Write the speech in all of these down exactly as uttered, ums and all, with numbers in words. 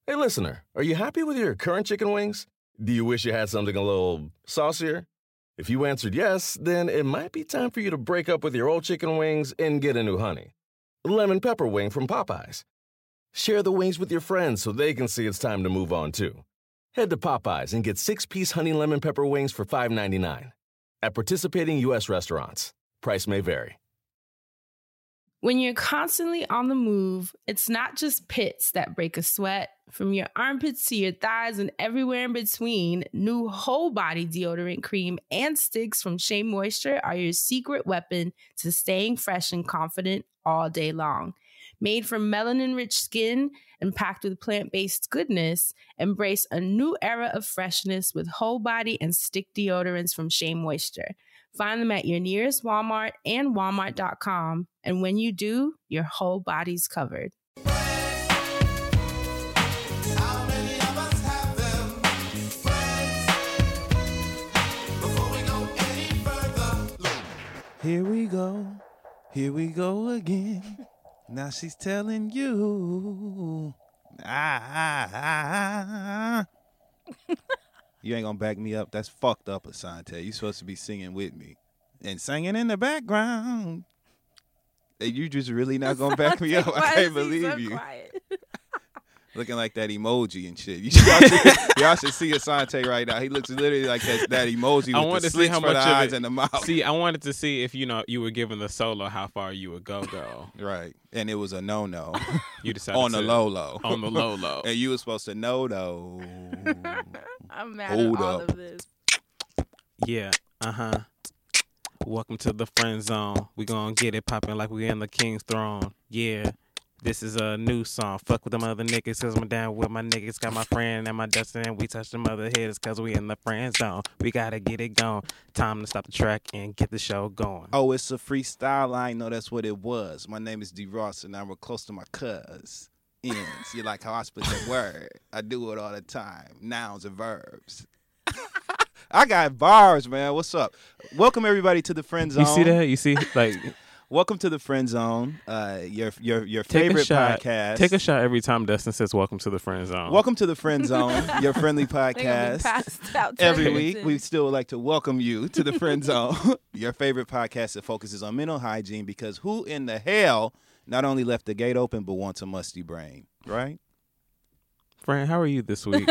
Hey, listener, are you happy with your current chicken wings? Do you wish you had something a little saucier? If you answered yes, then it might be time for you to break up with your old chicken wings and get a new honey. Lemon pepper wing from Popeyes. Share the wings with your friends so they can see it's time to move on, too. Head to Popeyes and get six-piece honey lemon pepper wings for five ninety-nine. At participating U S restaurants. Price may vary. When you're constantly on the move, it's not just pits that break a sweat. From your armpits to your thighs and everywhere in between, new whole body deodorant cream and sticks from Shea Moisture are your secret weapon to staying fresh and confident all day long. Made from melanin-rich skin and packed with plant-based goodness, embrace a new era of freshness with whole body and stick deodorants from Shea Moisture. Find them at your nearest Walmart and walmart dot com. And when you do, your whole body's covered. Here we go. Here we go again. Now she's telling you. Ah, ah, ah, ah. You ain't gonna back me up. That's fucked up, Asante. You supposed to be singing with me and singing in the background. And you just really not gonna back me up. I can't believe so you. Quiet? Looking like that emoji and shit. You should, y'all, should, y'all should see Asante right now. He looks literally like that, that emoji with I wanted the to see how for much the of eyes it, and the mouth. See, I wanted to see if you know you were given the solo, how far you would go go. Right, and it was a no no. You decided on to, the low low. On the low low. And you were supposed to know though. I'm mad Hold at all up. of this. Yeah. Uh huh. Welcome to the friend zone. We gonna get it popping like we in the king's throne. Yeah. This is a new song. Fuck with them other niggas, cause I'm down with my niggas. Got my friend and my Dustin, and we touch them other hitters, cause we in the friend zone. We gotta get it going. Time to stop the track and get the show going. Oh, it's a freestyle. I know that's what it was. My name is D. Ross, and I'm close to my cuz. Ends. You like how I split that word? I do it all the time. Nouns and verbs. I got bars, man. What's up? Welcome everybody to the Friend Zone. You see that? You see, like. Welcome to the Friend Zone, uh, your your your Take favorite a shot. podcast. Take a shot every time Dustin says "Welcome to the Friend Zone." Welcome to the Friend Zone, your friendly podcast. Passed out Every week, we still would like to welcome you to the Friend Zone, your favorite podcast that focuses on mental hygiene. Because who in the hell not only left the gate open but wants a musty brain, right? Friend, how are you this week?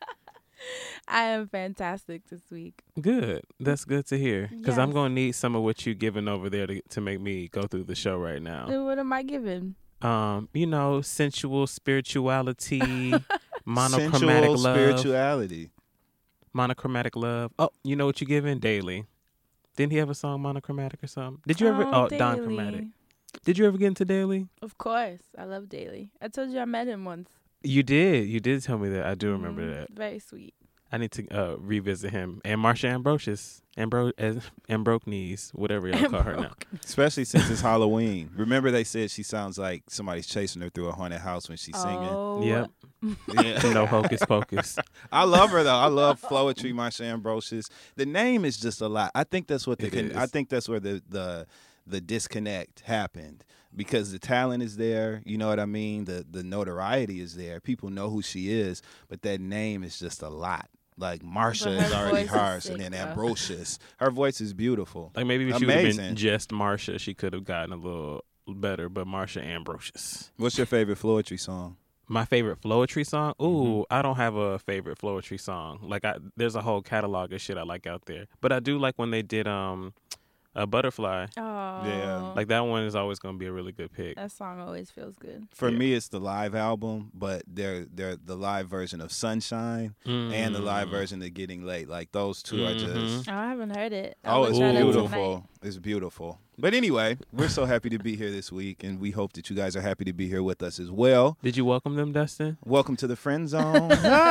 I am fantastic this week. Good. That's good to hear. Because Yes. I'm going to need some of what you're giving over there to, to make me go through the show right now. Then what am I giving? Um, you know, sensual spirituality, monochromatic Sensual love. spirituality. Monochromatic love. Oh, you know what you're giving? Daily. Didn't he have a song, Monochromatic or something? Did you ever? Oh, Don Daily. Chromatic. Did you ever get into Daily? Of course. I love Daily. I told you I met him once. You did. You did tell me that. I do remember Mhm. that. Very sweet. I need to uh, revisit him. And Marsha Ambrosius. Ambro- as- Ambroknees, whatever y'all call her now. Especially since it's Halloween. Remember they said she sounds like somebody's chasing her through a haunted house when she's singing. Oh. Yep. Yeah. No hocus pocus. I love her though. I love Floetry, Marsha Ambrosius. The name is just a lot. I think that's what the It con- is. I think that's where the the the disconnect happened because the talent is there. You know what I mean? The the notoriety is there. People know who she is, but that name is just a lot. Like Marsha But is her already voice is harsh, sick, and then though. Ambrosius. Her voice is beautiful. Like maybe if she would have Amazing. been just Marsha, she could have gotten a little better. But Marsha Ambrosius. What's your favorite Floetry song? My favorite Floetry song? Ooh, Mm-hmm. I don't have a favorite Floetry song. Like I, there's a whole catalog of shit I like out there. But I do like when they did um, a Butterfly. Oh. Yeah. Like that one is always going to be a really good pick. That song always feels good. For Yeah. me, it's the live album, but they're they're the live version of Sunshine and the live Mm. version of Getting Late. Like those 2 are just Mhm. Oh, I haven't heard it. I oh, will it's try that tonight. beautiful. It's beautiful. But anyway, we're so happy to be here this week, and we hope that you guys are happy to be here with us as well. Did you welcome them, Dustin? Welcome to the Friend Zone.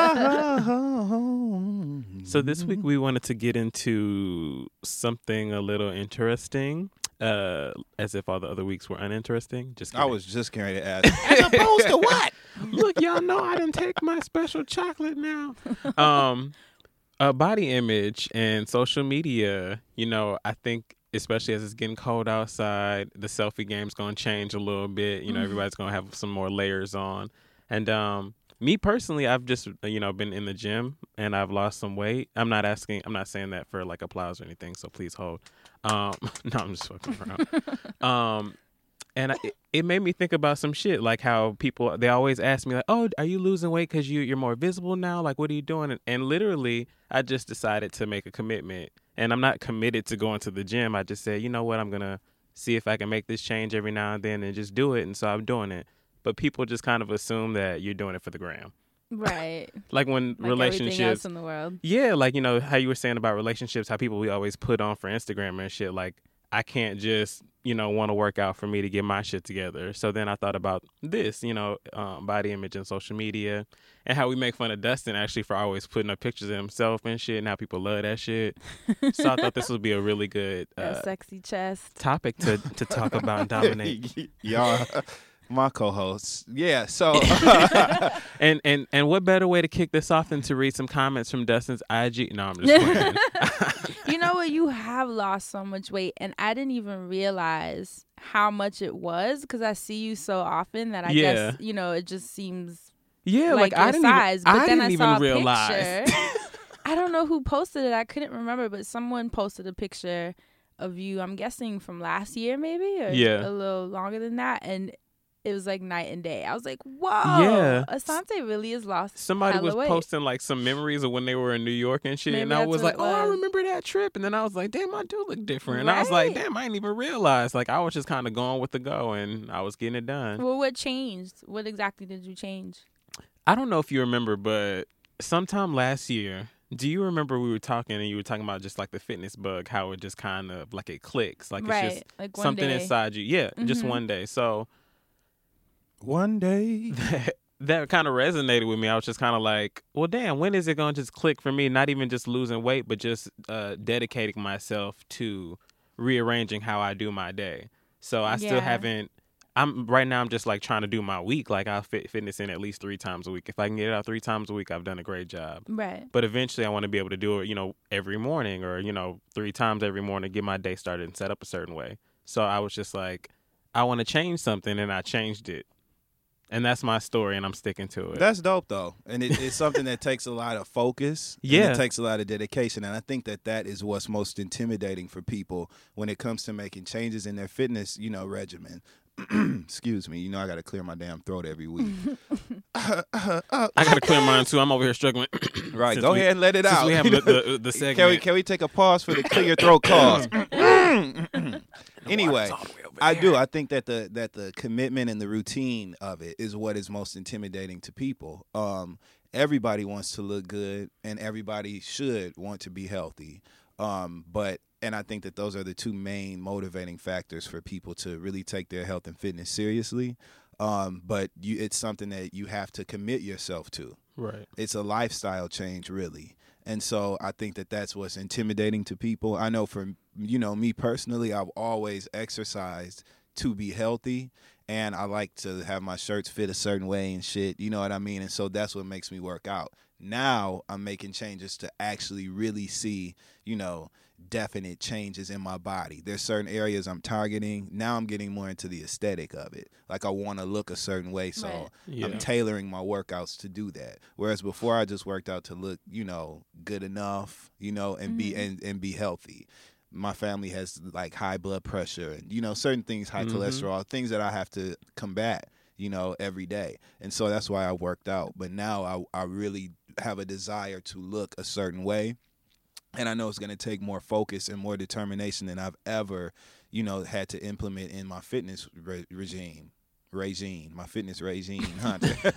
So this week we wanted to get into something a little interesting, uh, as if all the other weeks were uninteresting. Just I kidding. was just going to ask. As opposed to what? Look, y'all know I didn't take my special chocolate now. Um, uh, body image and social media. You know, I think especially as it's getting cold outside, the selfie game's gonna change a little bit. You know, everybody's gonna have some more layers on, and um, me personally, I've just, you know, been in the gym and I've lost some weight. I'm not asking, I'm not saying that for like applause or anything, so please hold. Um, no, I'm just fucking around. um, and I, it, it made me think about some shit, like how people, they always ask me like, oh, are you losing weight because you, you're more visible now? Like, what are you doing? And, and literally, I just decided to make a commitment. And I'm not committed to going to the gym. I just said, you know what, I'm going to see if I can make this change every now and then and just do it. And so I'm doing it. But people just kind of assume that you're doing it for the gram. Right. Like when like relationships. Everything else in the world. Yeah, like, you know, how you were saying about relationships, how people we always put on for Instagram and shit. Like, I can't just, you know, want to work out for me to get my shit together. So then I thought about this, you know, um, body image and social media and how we make fun of Dustin actually for always putting up pictures of himself and shit and how people love that shit. So I thought this would be a really good uh, that sexy chest topic to, to talk about and dominate. Y'all, my co-hosts. Yeah, so. and, and, and what better way to kick this off than to read some comments from Dustin's I G? No, I'm just playing. You know what? You have lost so much weight, and I didn't even realize how much it was because I see you so often that I yeah. guess, you know, it just seems yeah, like, like I your didn't size. even, But I then didn't I even saw a realize. picture. I don't know who posted it. I couldn't remember, but someone posted a picture of you, I'm guessing from last year maybe, or yeah. a little longer than that, and it was like night and day. I was like, whoa. Yeah. Asante really has lost Somebody hella was weight. posting like some memories of when they were in New York and shit. Maybe and I that's was what like, it oh, I was. remember that trip. And then I was like, damn, I do look different. And I was like, Right. damn, I didn't even realize. Like, I was just kind of going with the go and I was getting it done. Well, what changed? What exactly did you change? I don't know if you remember, but sometime last year, do you remember we were talking and you were talking about just like the fitness bug, how it just kind of like it clicks. Like Right. it's just Like one something day. inside you. Yeah, just Mhm. one day. So One day. that, that kind of resonated with me. I was just kind of like, well, damn, when is it going to just click for me? Not even just losing weight, but just uh, dedicating myself to rearranging how I do my day. So I still Yeah. haven't, I'm right now, I'm just like trying to do my week. Like I'll fit fitness in at least three times a week. If I can get it out three times a week, I've done a great job. Right. But eventually I want to be able to do it, you know, every morning or, you know, three times every morning, get my day started and set up a certain way. So I was just like, I want to change something and I changed it. And that's my story, and I'm sticking to it. That's dope, though. And it, it's something that takes a lot of focus. Yeah. And it takes a lot of dedication. And I think that that is what's most intimidating for people when it comes to making changes in their fitness, you know, regimen. Excuse me. You know, I got to clear my damn throat every week. I got to clear mine, too. I'm over here struggling. Right. Since Go we- ahead and let it Since out. we have the, the, the segment. Can we, can we take a pause for the clear throat cause? Anyway, I do. I think that the that the commitment and the routine of it is what is most intimidating to people. Um, everybody wants to look good, and everybody should want to be healthy. Um, but and I think that those are the two main motivating factors for people to really take their health and fitness seriously. Um, but you, it's something that you have to commit yourself to. Right. It's a lifestyle change, really. And so I think that that's what's intimidating to people. I know for, you know, me personally, I've always exercised to be healthy, and I like to have my shirts fit a certain way and shit, you know what I mean? And so that's what makes me work out. Now I'm making changes to actually really see, you know, definite changes in my body. There's certain areas I'm targeting. Now I'm getting more into the aesthetic of it. Like I want to look a certain way, so Right. Yeah. I'm tailoring my workouts to do that. Whereas before I just worked out to look, you know, good enough, you know, and be and, and be healthy. My family has like high blood pressure and, you know, certain things, high Mhm. cholesterol, things that I have to combat, you know, every day. And so that's why I worked out. But now I, I really have a desire to look a certain way. And I know it's going to take more focus and more determination than I've ever, you know, had to implement in my fitness re- regime. Regime, my fitness regime. Huh?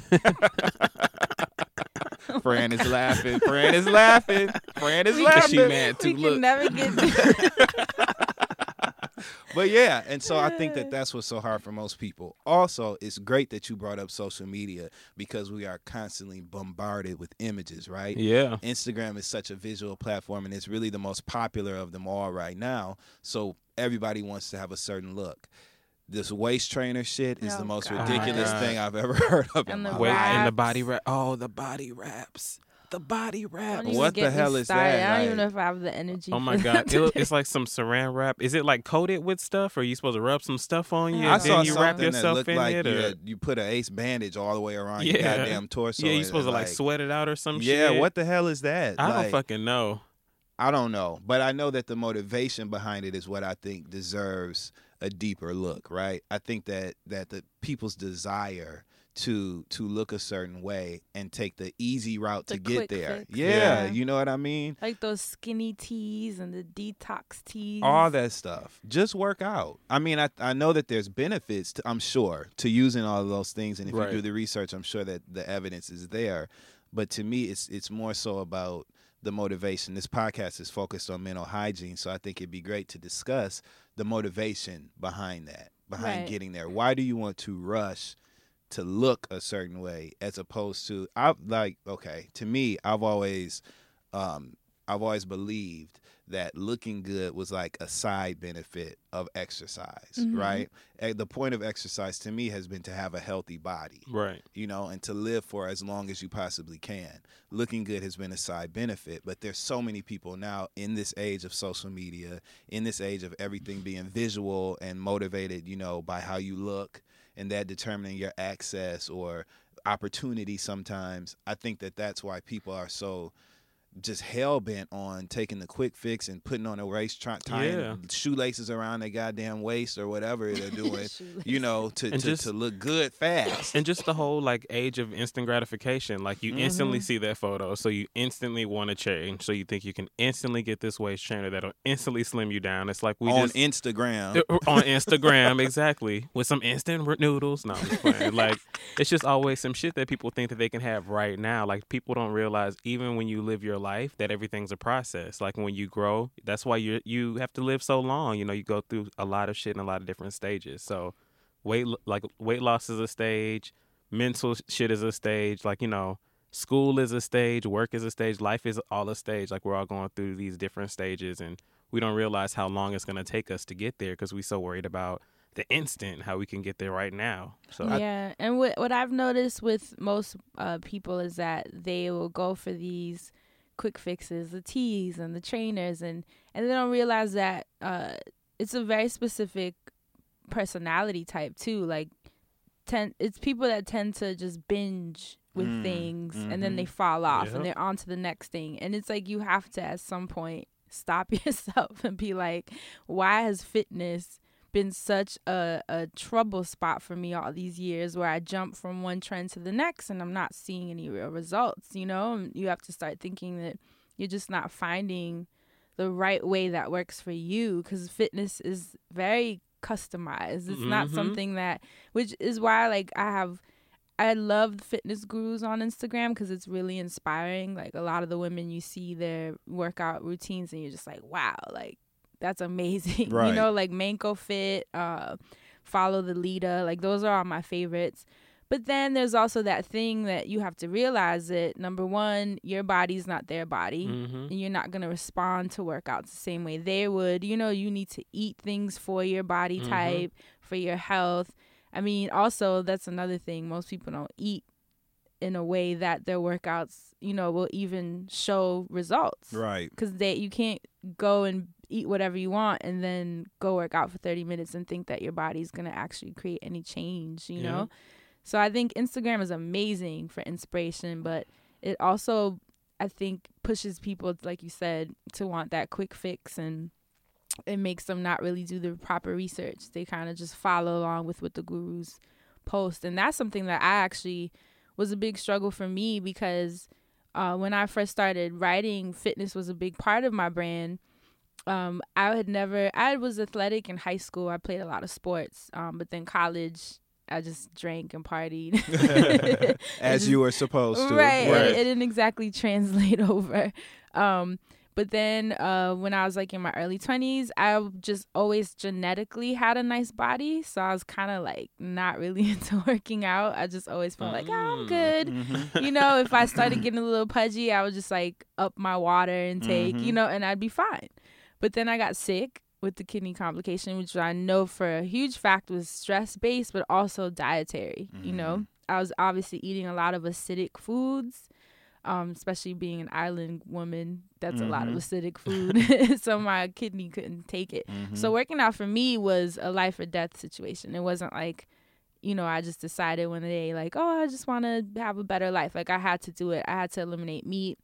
Fran is laughing. Fran is laughing. Fran is We- laughing. She mad too. We can Look. never get. But yeah, and so I think that that's what's so hard for most people. Also, it's great that you brought up social media because we are constantly bombarded with images, right? Yeah. Instagram is such a visual platform, and it's really the most popular of them all right now. So everybody wants to have a certain look. This waist trainer shit is Oh, the most God. ridiculous Oh, my God. thing I've ever heard of in And the my Wait, life. and the wraps. body wrap. Oh, the body wraps. the body wrap. Don't even What get the me hell is started. that? I don't even know Like- if I have the energy. Oh my for god, that it, today. it's like some saran wrap. Is it like coated with stuff, or are you supposed to rub some stuff on you I I and saw then you wrap something that yourself looked in like it? you, Or had, you put an ace bandage all the way around your Yeah. goddamn torso. yeah, you and- supposed to and, like sweat it out or some Yeah, shit. what the hell is that? I don't Like, fucking know. I don't know, but I know that the motivation behind it is what I think deserves a deeper look, right? I think that that the people's desire to to look a certain way and take the easy route The to get quick there. fix. Yeah, Yeah. you know what I mean? Like those skinny teas and the detox teas. All that stuff. Just work out. I mean, I I know that there's benefits, to, I'm sure, to using all of those things, and if Right. you do the research, I'm sure that the evidence is there. But to me, it's it's more so about the motivation. This podcast is focused on mental hygiene, so I think it'd be great to discuss the motivation behind that, behind Right. getting there. Why do you want to rush to look a certain way as opposed to I like okay, to me, I've always um I've always believed that looking good was like a side benefit of exercise, Mhm. right? And the point of exercise to me has been to have a healthy body, Right. you know, and to live for as long as you possibly can. Looking good has been a side benefit, but there's so many people now in this age of social media, in this age of everything being visual and motivated, you know, by how you look and that determining your access or opportunity sometimes. I think that that's why people are so just hell bent on taking the quick fix and putting on a race, try, tying Yeah. shoelaces around their goddamn waist or whatever they're doing, Shoelaces. you know, to, And to, just- to look good fast. And just the whole like age of instant gratification. Like you instantly Mhm. see that photo, so you instantly want to change. So you think you can instantly get this waist trainer that'll instantly slim you down. It's like we on just Instagram. Uh, on Instagram, exactly, with some instant r- noodles. No, I'm just playing. Like, it's just always some shit that people think that they can have right now. Like, people don't realize even when you live your life that everything's a process. Like, when you grow, that's why you you have to live so long. You know, you go through a lot of shit in a lot of different stages. So, weight like weight loss is a stage, mental shit is a stage. Like, you know, school is a stage, work is a stage, life is all a stage. Like, we're all going through these different stages, and we don't realize how long it's going to take us to get there because we're so worried about the instant, how we can get there right now. So I, Yeah, and what what I've noticed with most uh, people is that they will go for these quick fixes, the teas and the trainers, and and they don't realize that uh, it's a very specific personality type too. Like, ten, it's people that tend to just binge with Mm, things, and then mhm. they fall off, Yep. and they're on to the next thing. And it's like you have to at some point stop yourself and be like, why has fitness been such a, a trouble spot for me all these years, where I jump from one trend to the next and I'm not seeing any real results, you know? And you have to start thinking that you're just not finding the right way that works for you, because fitness is very customized. It's not Mhm. something that, which is why like I have I love the fitness gurus on Instagram because it's really inspiring. Like, a lot of the women, you see their workout routines and you're just like, wow, like, that's amazing. Right. You know, like Manko Fit, uh, Follow the Leader. Like, those are all my favorites. But then there's also that thing that you have to realize that, number one, your body's not their body. Mhm. And you're not going to respond to workouts the same way they would. You know, you need to eat things for your body Mhm. type, for your health. I mean, also, that's another thing. Most people don't eat in a way that their workouts, you know, will even show results. Right. Because they you can't go and eat whatever you want and then go work out for thirty minutes and think that your body's going to actually create any change, you Yeah. know? So I think Instagram is amazing for inspiration, but it also, I think, pushes people, like you said, to want that quick fix, and it makes them not really do the proper research. They kind of just follow along with what the gurus post. And that's something that I actually was a big struggle for me, because uh, when I first started writing, fitness was a big part of my brand. Um, I had never, I was athletic in high school. I played a lot of sports, um, but then college, I just drank and partied. It As just- you were supposed to. Right. Right. It, it didn't exactly translate over. Um, but then uh, when I was like in my early twenties, I just always genetically had a nice body. So I was kind of like not really into working out. I just always felt like, oh, I'm Mm. good. Mhm. You know, if I started getting a little pudgy, I would just like up my water intake, you Mhm. know, and I'd be fine. But then I got sick with the kidney complication, which I know for a huge fact was stress based, but also dietary. You know, I was obviously eating a lot of acidic foods. Um, especially being an island woman, that's Mm-hmm. a lot of acidic food. So my kidney couldn't take it. Mm-hmm. So working out for me was a life or death situation. It wasn't like, you know, I just decided one day like, oh, I just want to have a better life. Like I had to do it. I had to eliminate meat.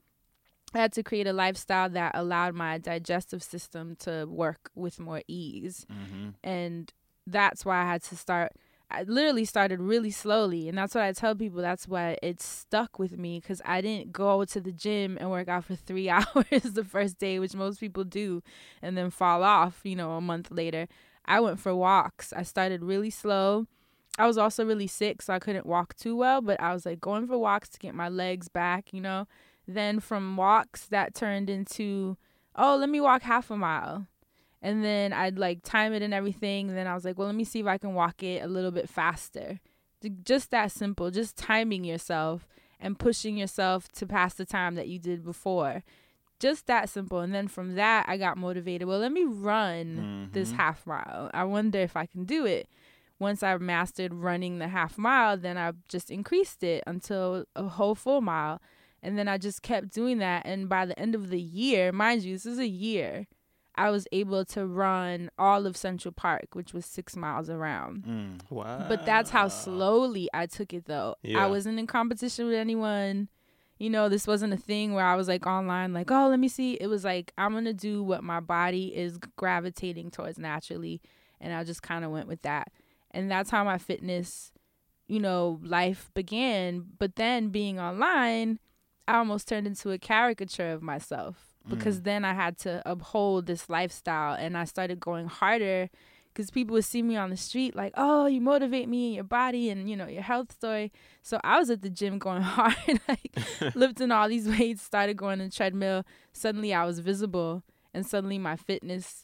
I had to create a lifestyle that allowed my digestive system to work with more ease. Mm-hmm. And that's why I had to start. I literally started really slowly. And that's what I tell people. That's why it stuck with me, because I didn't go to the gym and work out for three hours the first day, which most people do, and then fall off, you know, a month later. I went for walks. I started really slow. I was also really sick, so I couldn't walk too well, but I was like going for walks to get my legs back, you know. Then from walks, that turned into, oh, let me walk half a mile. And then I'd like time it and everything. And then I was like, well, let me see if I can walk it a little bit faster. Just that simple, just timing yourself and pushing yourself to pass the time that you did before. Just that simple. And then from that, I got motivated. Well, let me run Mm-hmm. this half mile. I wonder if I can do it. Once I mastered running the half mile, then I just increased it until a whole full mile. And then I just kept doing that. And by the end of the year, mind you, this is a year, I was able to run all of Central Park, which was six miles around. Mm. Wow. But that's how slowly I took it, though. Yeah. I wasn't in competition with anyone. You know, this wasn't a thing where I was like online, like, oh, let me see. It was like, I'm going to do what my body is gravitating towards naturally. And I just kind of went with that. And that's how my fitness, you know, life began. But then being online, I almost turned into a caricature of myself, because Mm. then I had to uphold this lifestyle, and I started going harder because people would see me on the street like, oh, you motivate me in your body and, you know, your health story. So I was at the gym going hard, like lifting all these weights, started going on the treadmill. Suddenly I was visible, and suddenly my fitness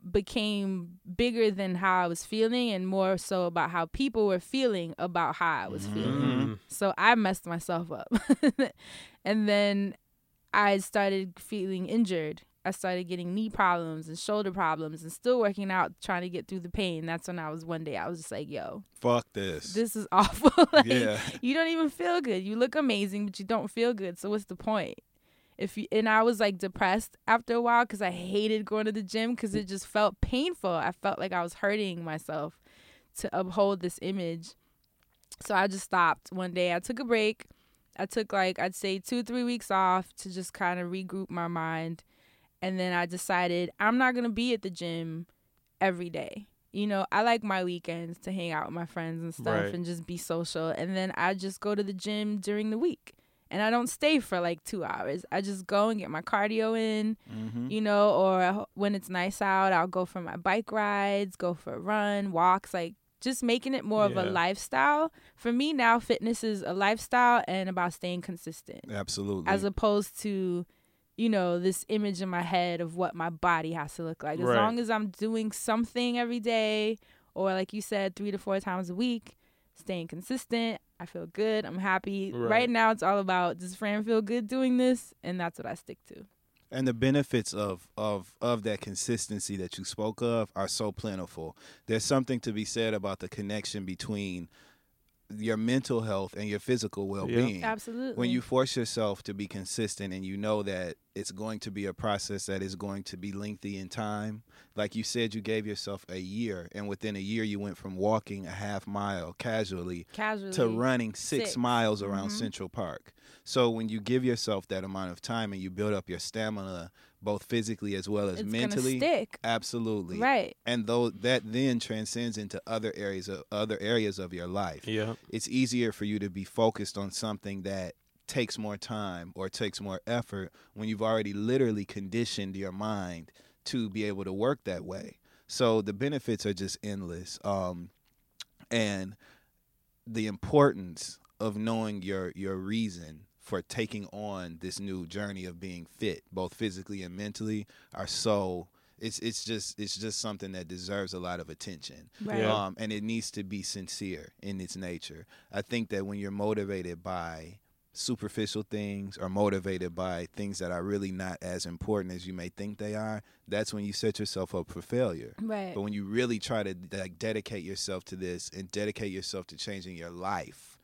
became bigger than how I was feeling, and more so about how people were feeling about how I was feeling. Mm. So I messed myself up. And then I started feeling injured. I started getting knee problems and shoulder problems, and still working out, trying to get through the pain. That's when I was one day, I was just like, yo, Fuck this. this is awful. Like, Yeah. you don't even feel good. You look amazing, but you don't feel good. So what's the point? If you, and I was like depressed after a while because I hated going to the gym because it just felt painful. I felt like I was hurting myself to uphold this image. So I just stopped one day. I took a break. I took like, I'd say two, three weeks off to just kind of regroup my mind. And then I decided I'm not going to be at the gym every day. You know, I like my weekends to hang out with my friends and stuff Right. and just be social. And then I just go to the gym during the week. And I don't stay for like two hours. I just go and get my cardio in, Mm-hmm. you know, or when it's nice out, I'll go for my bike rides, go for a run, walks, like just making it more of a Yeah. lifestyle. For me now, fitness is a lifestyle and about staying consistent, Absolutely. as opposed to, you know, this image in my head of what my body has to look like. As Right. long as I'm doing something every day, or like you said, three to four times a week, staying consistent, I feel good, I'm happy. Right. Right now, it's all about, does Fran feel good doing this? And that's what I stick to. And the benefits of, of, of that consistency that you spoke of are so plentiful. There's something to be said about the connection between your mental health and your physical well-being. Absolutely. When you force yourself to be consistent and you know that it's going to be a process that is going to be lengthy in time, like you said, you gave yourself a year, and within a year you went from walking a half mile casually Casually. to running six, Six. miles around Mhm. Central Park. So when you give yourself that amount of time and you build up your stamina, both physically as well as It's mentally, gonna stick. absolutely, Right. and though that then transcends into other areas of other areas of your life. Yeah. It's easier for you to be focused on something that takes more time or takes more effort when you've already literally conditioned your mind to be able to work that way. So the benefits are just endless. Um, and the importance of knowing your your reason for taking on this new journey of being fit, both physically and mentally, are so it's it's just it's just something that deserves a lot of attention. Right. Yeah. Um, and it needs to be sincere in its nature. I think that when you're motivated by superficial things or motivated by things that are really not as important as you may think they are, that's when you set yourself up for failure. Right. But when you really try to like dedicate yourself to this and dedicate yourself to changing your life,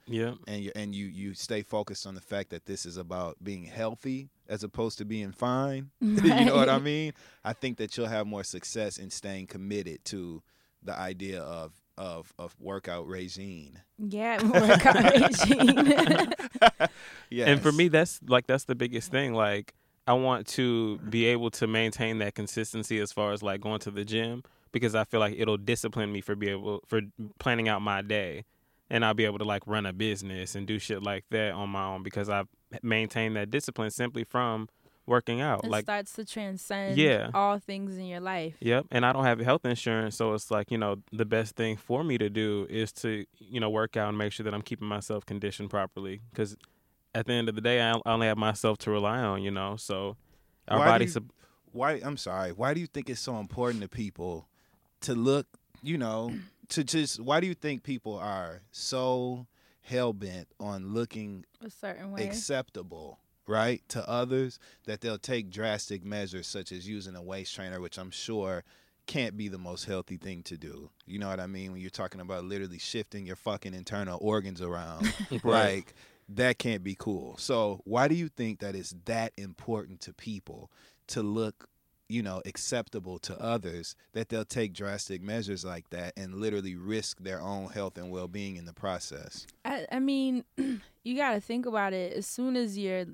Yeah. and you and you you stay focused on the fact that this is about being healthy as opposed to being fine. Right. You know what I mean? I think that you'll have more success in staying committed to the idea of of of workout regime. Yeah, workout regime. Yes. And for me, that's like that's the biggest thing. Like, I want to be able to maintain that consistency as far as like going to the gym, because I feel like it'll discipline me for be able for planning out my day, and I'll be able to like run a business and do shit like that on my own because I've maintained that discipline simply from working out. It Like, starts to transcend Yeah. all things in your life. yep. And I don't have health insurance, so it's like, you know, the best thing for me to do is to, you know, work out and make sure that I'm keeping myself conditioned properly, because at the end of the day, I only have myself to rely on, you know. So our Why do body. you- Sub- Why? I'm sorry. Why do you think it's so important to people to look? You know, to just. Why do you think people are so hell bent on looking A certain way. acceptable, right, to others, that they'll take drastic measures such as using a waist trainer, which I'm sure can't be the most healthy thing to do. You know what I mean? When you're talking about literally shifting your fucking internal organs around, Right. like that can't be cool. So why do you think that it's that important to people to look, you know, acceptable to others, that they'll take drastic measures like that and literally risk their own health and well-being in the process? I, I mean, you got to think about it. As soon as you're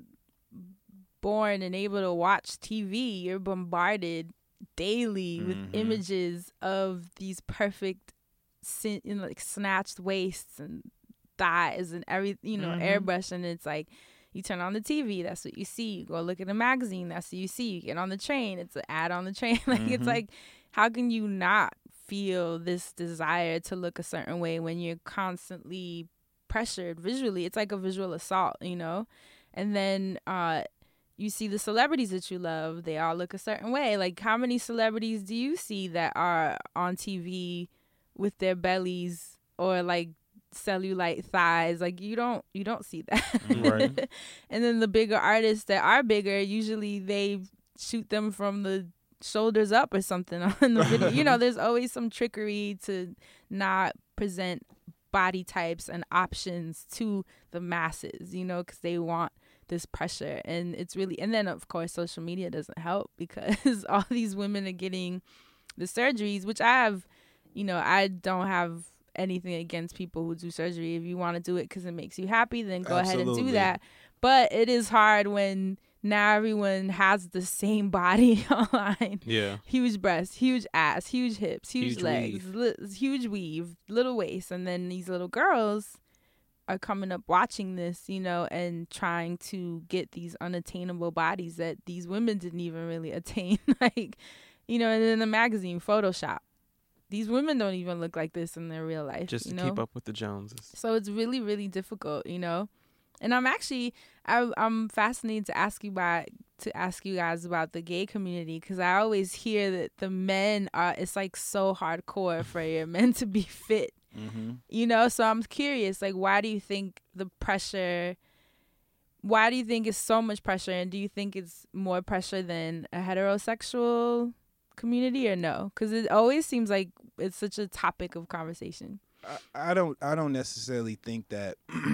born and able to watch T V, you're bombarded daily with Mhm. images of these perfect, sin- you know, like snatched waists and thighs and every, you know, Mhm. airbrush. And it's like, you turn on the T V, that's what you see. You go look at a magazine, that's what you see. You get on the train, it's an ad on the train. Like, it's Mhm. like, how can you not feel this desire to look a certain way when you're constantly pressured visually? It's like a visual assault, you know? And then uh, you see the celebrities that you love, they all look a certain way. Like, how many celebrities do you see that are on T V with their bellies or like cellulite thighs? Like, you don't you don't see that. Right. And then the bigger artists that are bigger, usually they shoot them from the shoulders up or something on the video. You know, there's always some trickery to not present body types and options to the masses, you know, because they want this pressure. And it's really, and then of course social media doesn't help, because all these women are getting the surgeries, which I have, you know, I don't have anything against people who do surgery. If you want to do it because it makes you happy, then go ahead and Absolutely. do that. But it is hard when now everyone has the same body online. yeah. Huge breasts, huge ass, huge hips, huge, Huge legs, li- huge weave, little waist. And then these little girls are coming up watching this, you know, and trying to get these unattainable bodies that these women didn't even really attain. Like, you know, and in the magazine, Photoshop. These women don't even look like this in their real life. Just you to know? keep up with the Joneses. So it's really, really difficult, you know. And I'm actually, I, I'm fascinated to ask you about, to ask you guys about the gay community, because I always hear that the men are, it's like so hardcore for your men to be fit, Mm-hmm. you know. So I'm curious, like, why do you think the pressure? Why do you think it's so much pressure, and do you think it's more pressure than a heterosexual community, or no? Because it always seems like it's such a topic of conversation. I, I don't I don't necessarily think that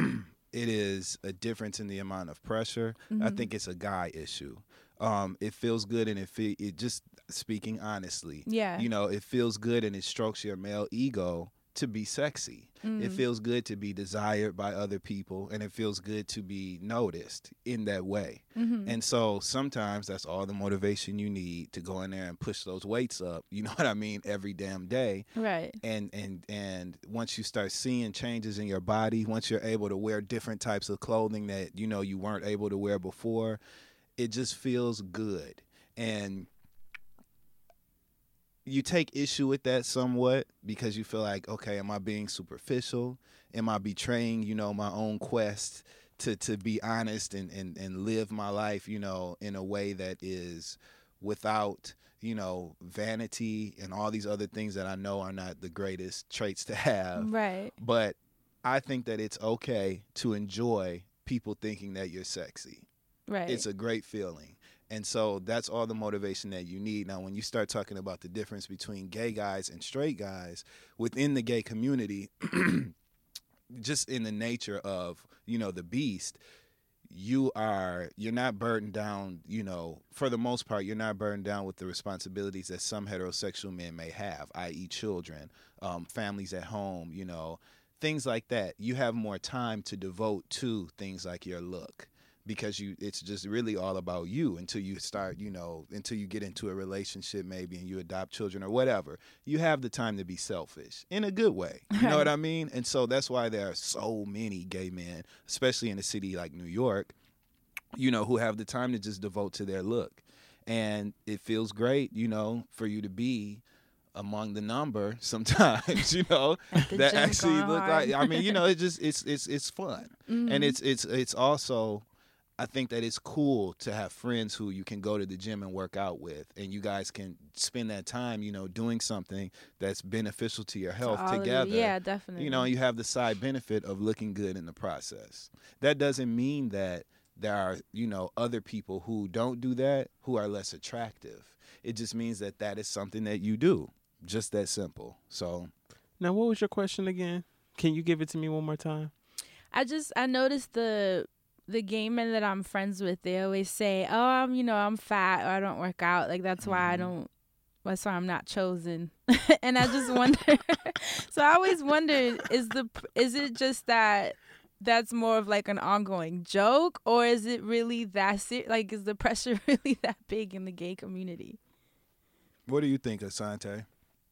it is a difference in the amount of pressure. I Mhm. think it's a guy issue. Um, it feels good, and it fe- it just speaking honestly, Yeah. you know, it feels good and it strokes your male ego to be sexy. It Mm. feels good to be desired by other people, and it feels good to be noticed in that way. Mhm. And so sometimes that's all the motivation you need to go in there and push those weights up. You know what I mean? Every damn day. Right. And and and once you start seeing changes in your body, once you're able to wear different types of clothing that you know you weren't able to wear before, it just feels good. And you take issue with that somewhat because you feel like, okay, am I being superficial? Am I betraying, you know, my own quest to to be honest and and and live my life, you know, in a way that is without, you know, vanity and all these other things that I know are not the greatest traits to have. Right. But I think that it's okay to enjoy people thinking that you're sexy. Right. It's a great feeling. And so that's all the motivation that you need. Now, when you start talking about the difference between gay guys and straight guys within the gay community, just in the nature of, you know, the beast, you are, you're not burdened down, you know, for the most part, you're not burdened down with the responsibilities that some heterosexual men may have, that is children, um, families at home, you know, things like that. You have more time to devote to things like your look, because you, it's just really all about you until you start, you know, until you get into a relationship maybe and you adopt children or whatever. You have the time to be selfish in a good way. You know what I mean? And so that's why there are so many gay men, especially in a city like New York, you know, who have the time to just devote to their look. And it feels great, you know, for you to be among the number sometimes, you know, that actually look hard. Like, I mean, you know, it just, it's, it's, it's fun. Mm-hmm. And it's, it's, it's also, I think that it's cool to have friends who you can go to the gym and work out with, and you guys can spend that time, you know, doing something that's beneficial to your health so together. Yeah, definitely. You know, you have the side benefit of looking good in the process. That doesn't mean that there are, you know, other people who don't do that who are less attractive. It just means that that is something that you do. Just that simple. So, now, what was your question again? Can you give it to me one more time? I just, I noticed the the gay men that I'm friends with, they always say, oh, I'm, you know, I'm fat or I don't work out. Like, that's why I don't, that's why I'm not chosen. And I just wonder, so I always wondered, is the, is it just that that's more of like an ongoing joke, or is it really that serious? Like, is the pressure really that big in the gay community? What do you think, Asante?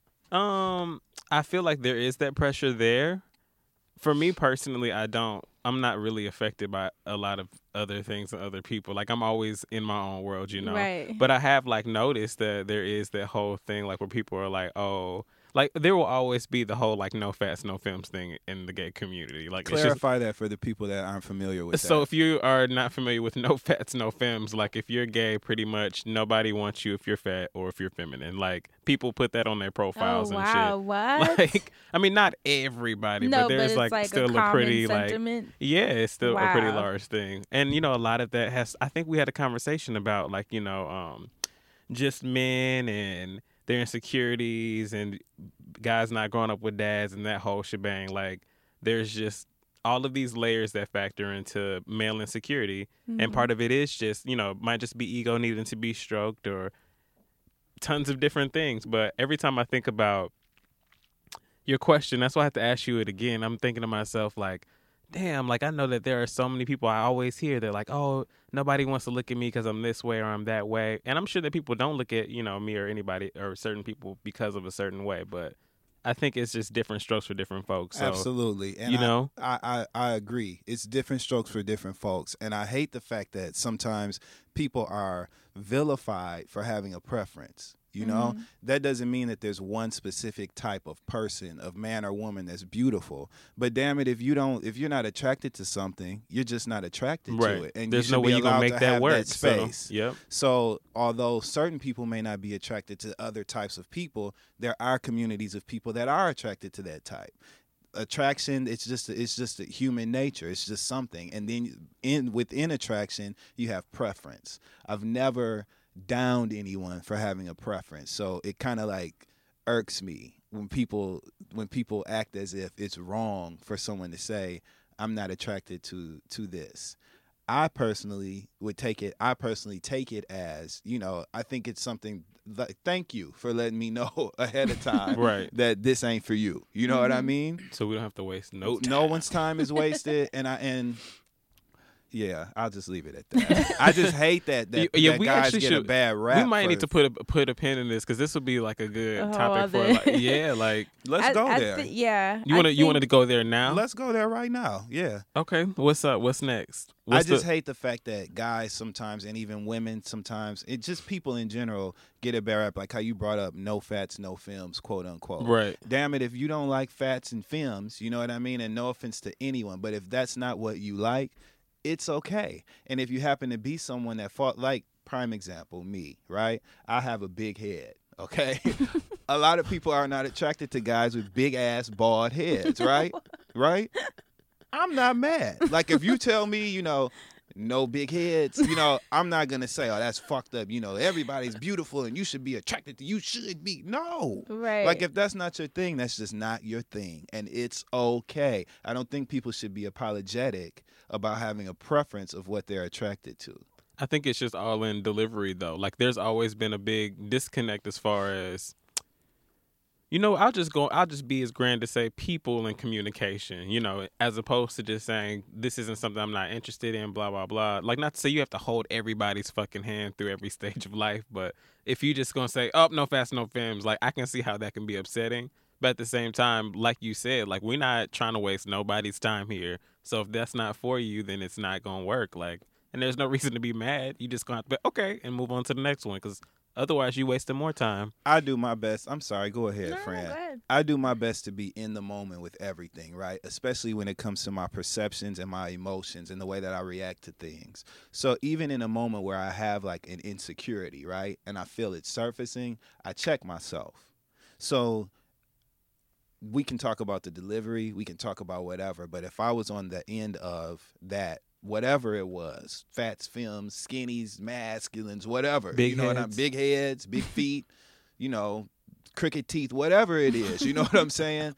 Um, I feel like there is that pressure there. For me personally, I don't. I'm not really affected by a lot of other things and other people. Like, I'm always in my own world, you know. Right. But I have, like, noticed that there is that whole thing, like, where people are like, oh, like, there will always be the whole, like, no fats, no films thing in the gay community. Like, clarify it's just, that for the people that aren't familiar with so that. If you are not familiar with no fats, no femmes, like, if you're gay, pretty much nobody wants you if you're fat or if you're feminine. Like, people put that on their profiles oh, and wow, shit. What? Like, I mean, not everybody, no, but there's, but it's like, like still a, a pretty, sentiment. like, yeah, it's still wow. a pretty large thing. And, you know, a lot of that has, I think we had a conversation about, like, you know, um, just men and their insecurities and guys not growing up with dads and that whole shebang. Like, there's just all of these layers that factor into male insecurity. Mm-hmm. And part of it is just, you know, might just be ego needing to be stroked or tons of different things. But every time I think about your question, that's why I have to ask you it again. I'm thinking to myself, like, damn, like, I know that there are so many people I always hear that, like, oh, nobody wants to look at me because I'm this way or I'm that way. And I'm sure that people don't look at, you know, me or anybody or certain people because of a certain way. But I think it's just different strokes for different folks. So, absolutely. And you I, know, I, I, I agree. It's different strokes for different folks. And I hate the fact that sometimes people are vilified for having a preference. You know, mm-hmm. that doesn't mean that there's one specific type of person, of man or woman that's beautiful. But damn it, if you don't, if you're not attracted to something, you're just not attracted right. to it, and there's you no way be you're gonna make to that have work. That space. So, yep. So, although certain people may not be attracted to other types of people, there are communities of people that are attracted to that type. Attraction, it's just it's just a human nature. It's just something, and then in within attraction, you have preference. I've never downed anyone for having a preference, so it kind of like irks me when people when people act as if it's wrong for someone to say I'm not attracted to to this. I personally would take it. I personally take it as, you know, I think it's something. Like, thank you for letting me know ahead of time, right, that this ain't for you. You know mm-hmm. what I mean? So we don't have to waste no time. No one's time is wasted, and I and. Yeah, I'll just leave it at that. I just hate that that, yeah, that we guys actually get should, a bad rap. We might for, need to put a put a pin in this because this would be like a good oh, topic for like, yeah, like let's I, go I there. Th- yeah, you want to think... you wanted to go there now? Let's go there right now. Yeah. Okay. What's up? What's next? What's I just the... hate the fact that guys sometimes, and even women sometimes, it just people in general get a bad rap, like how you brought up no fats, no films, quote unquote. Right. Damn it, if you don't like fats and films, you know what I mean? And no offense to anyone, but if that's not what you like, it's okay. And if you happen to be someone that fought, like prime example, me, right? I have a big head, okay? A lot of people are not attracted to guys with big ass bald heads, right? Right? I'm not mad. Like if you tell me, you know, no big heads. You know, I'm not gonna say, oh, that's fucked up. You know, everybody's beautiful and you should be attracted to. You should be. No, Right. Like if that's not your thing, that's just not your thing, and it's okay. I don't think people should be apologetic about having a preference of what they're attracted to. I think it's just all in delivery, though. Like, there's always been a big disconnect as far as, you know, I'll just go, I'll just be as grand to say people and communication, you know, as opposed to just saying, this isn't something I'm not interested in, blah, blah, blah. Like, not to say you have to hold everybody's fucking hand through every stage of life, but if you just gonna say, oh, no fast, no films, like, I can see how that can be upsetting. But at the same time, like you said, like, we're not trying to waste nobody's time here. So if that's not for you, then it's not gonna work. Like, and there's no reason to be mad. You just gonna have to be, okay, and move on to the next one, because otherwise you wasting more time. I do my best. I'm sorry. Go ahead, No, Fran. go ahead. I do my best to be in the moment with everything, right? Especially when it comes to my perceptions and my emotions and the way that I react to things. So even in a moment where I have like an insecurity, right, and I feel it surfacing, I check myself. So we can talk about the delivery, we can talk about whatever, but if I was on the end of that, whatever it was, fats, films, skinnies, masculines, whatever. Big you know what I'm heads. big heads, big feet, you know, crooked teeth, whatever it is. You know what I'm saying?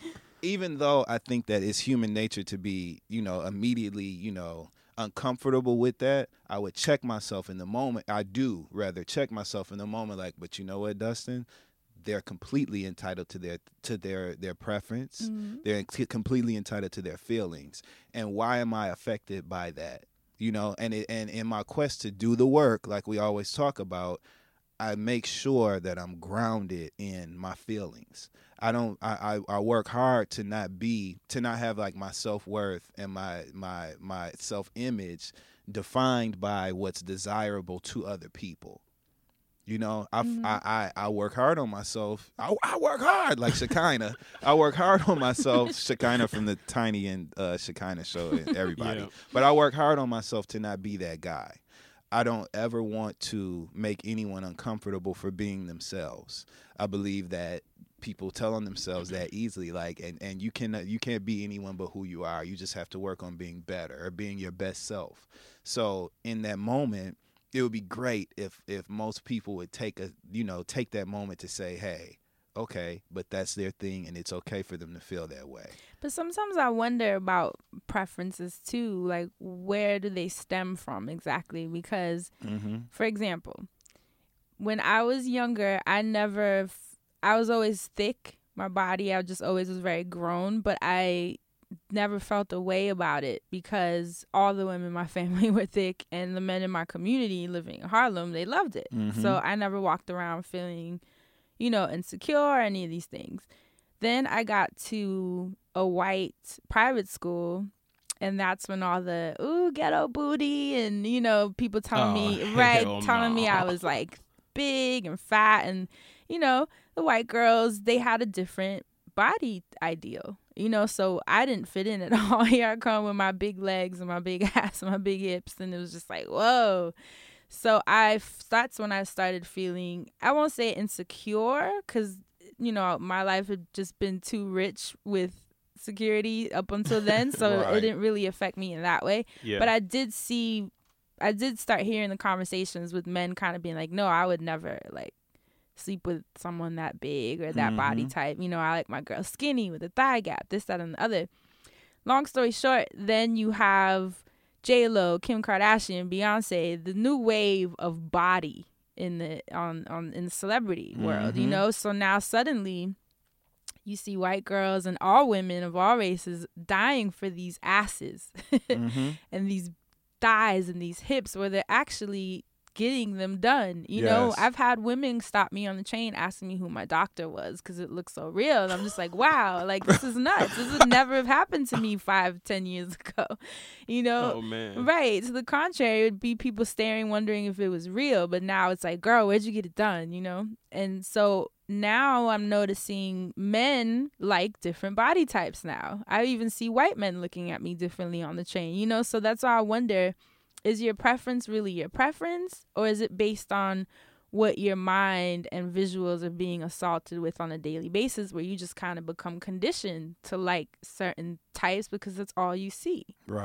Even though I think that it's human nature to be, you know, immediately, you know, uncomfortable with that, I would check myself in the moment. I do rather check myself in the moment, like, but you know what, Dustin? They're completely entitled to their to their their preference. Mm-hmm. They're c- completely entitled to their feelings. And why am I affected by that? You know, and it, and in my quest to do the work, like we always talk about, I make sure that I'm grounded in my feelings. I don't. I, I, I work hard to not be to not have like my self-worth and my my my self-image defined by what's desirable to other people. You know, I, Mhm. I, I, I work hard on myself. I, I work hard, like Shekinah. I work hard on myself, Shekinah from the Tiny and uh, Shekinah show and everybody. Yeah. But I work hard on myself to not be that guy. I don't ever want to make anyone uncomfortable for being themselves. I believe that people tell on themselves that easily, like, and, and you can you can't be anyone but who you are. You just have to work on being better or being your best self. So in that moment, it would be great if if most people would take a you know take that moment to say, hey, okay, but that's their thing and it's okay for them to feel that way. But sometimes I wonder about preferences too, like where do they stem from exactly? Because, Mm-hmm. for example, when I was younger, I never, f- I was always thick. My body, I just always was very grown, but I never felt a way about it because all the women in my family were thick and the men in my community living in Harlem, they loved it. Mhm. So I never walked around feeling, you know, insecure or any of these things. Then I got to a white private school, and that's when all the, ooh, ghetto booty and, you know, people telling Oh, me, right, hell telling me no. I was like big and fat. And, you know, the white girls, they had a different body ideal, you know, so I didn't fit in at all. Here I come with my big legs and my big ass and my big hips, and it was just like, whoa. So I, that's when I started feeling, I won't say insecure, because, you know, my life had just been too rich with security up until then, so Right. it didn't really affect me in that way. Yeah. But I did see, I did start hearing the conversations with men kind of being like, no, I would never, like, sleep with someone that big or that body Mhm. type. You know, I like my girl skinny with a thigh gap, this, that, and the other. Long story short, then you have J-Lo, Kim Kardashian, Beyonce, the new wave of body in the on, on in the celebrity world, you Mhm. know? So now suddenly you see white girls and all women of all races dying for these asses Mm-hmm. and these thighs and these hips where they're actually getting them done. You know, Yes. I've had women stop me on the train asking me who my doctor was because it looks so real. And I'm just like, wow, like this is nuts. This would never have happened to me five, ten years ago. You know? Oh man. Right. To the contrary, it would be people staring, wondering if it was real. But now it's like, girl, where'd you get it done? You know? And so now I'm noticing men like different body types now. I even see white men looking at me differently on the train, you know? So that's why I wonder, is your preference really your preference, or is it based on what your mind and visuals are being assaulted with on a daily basis, where you just kind of become conditioned to like certain types because that's all you see? Right.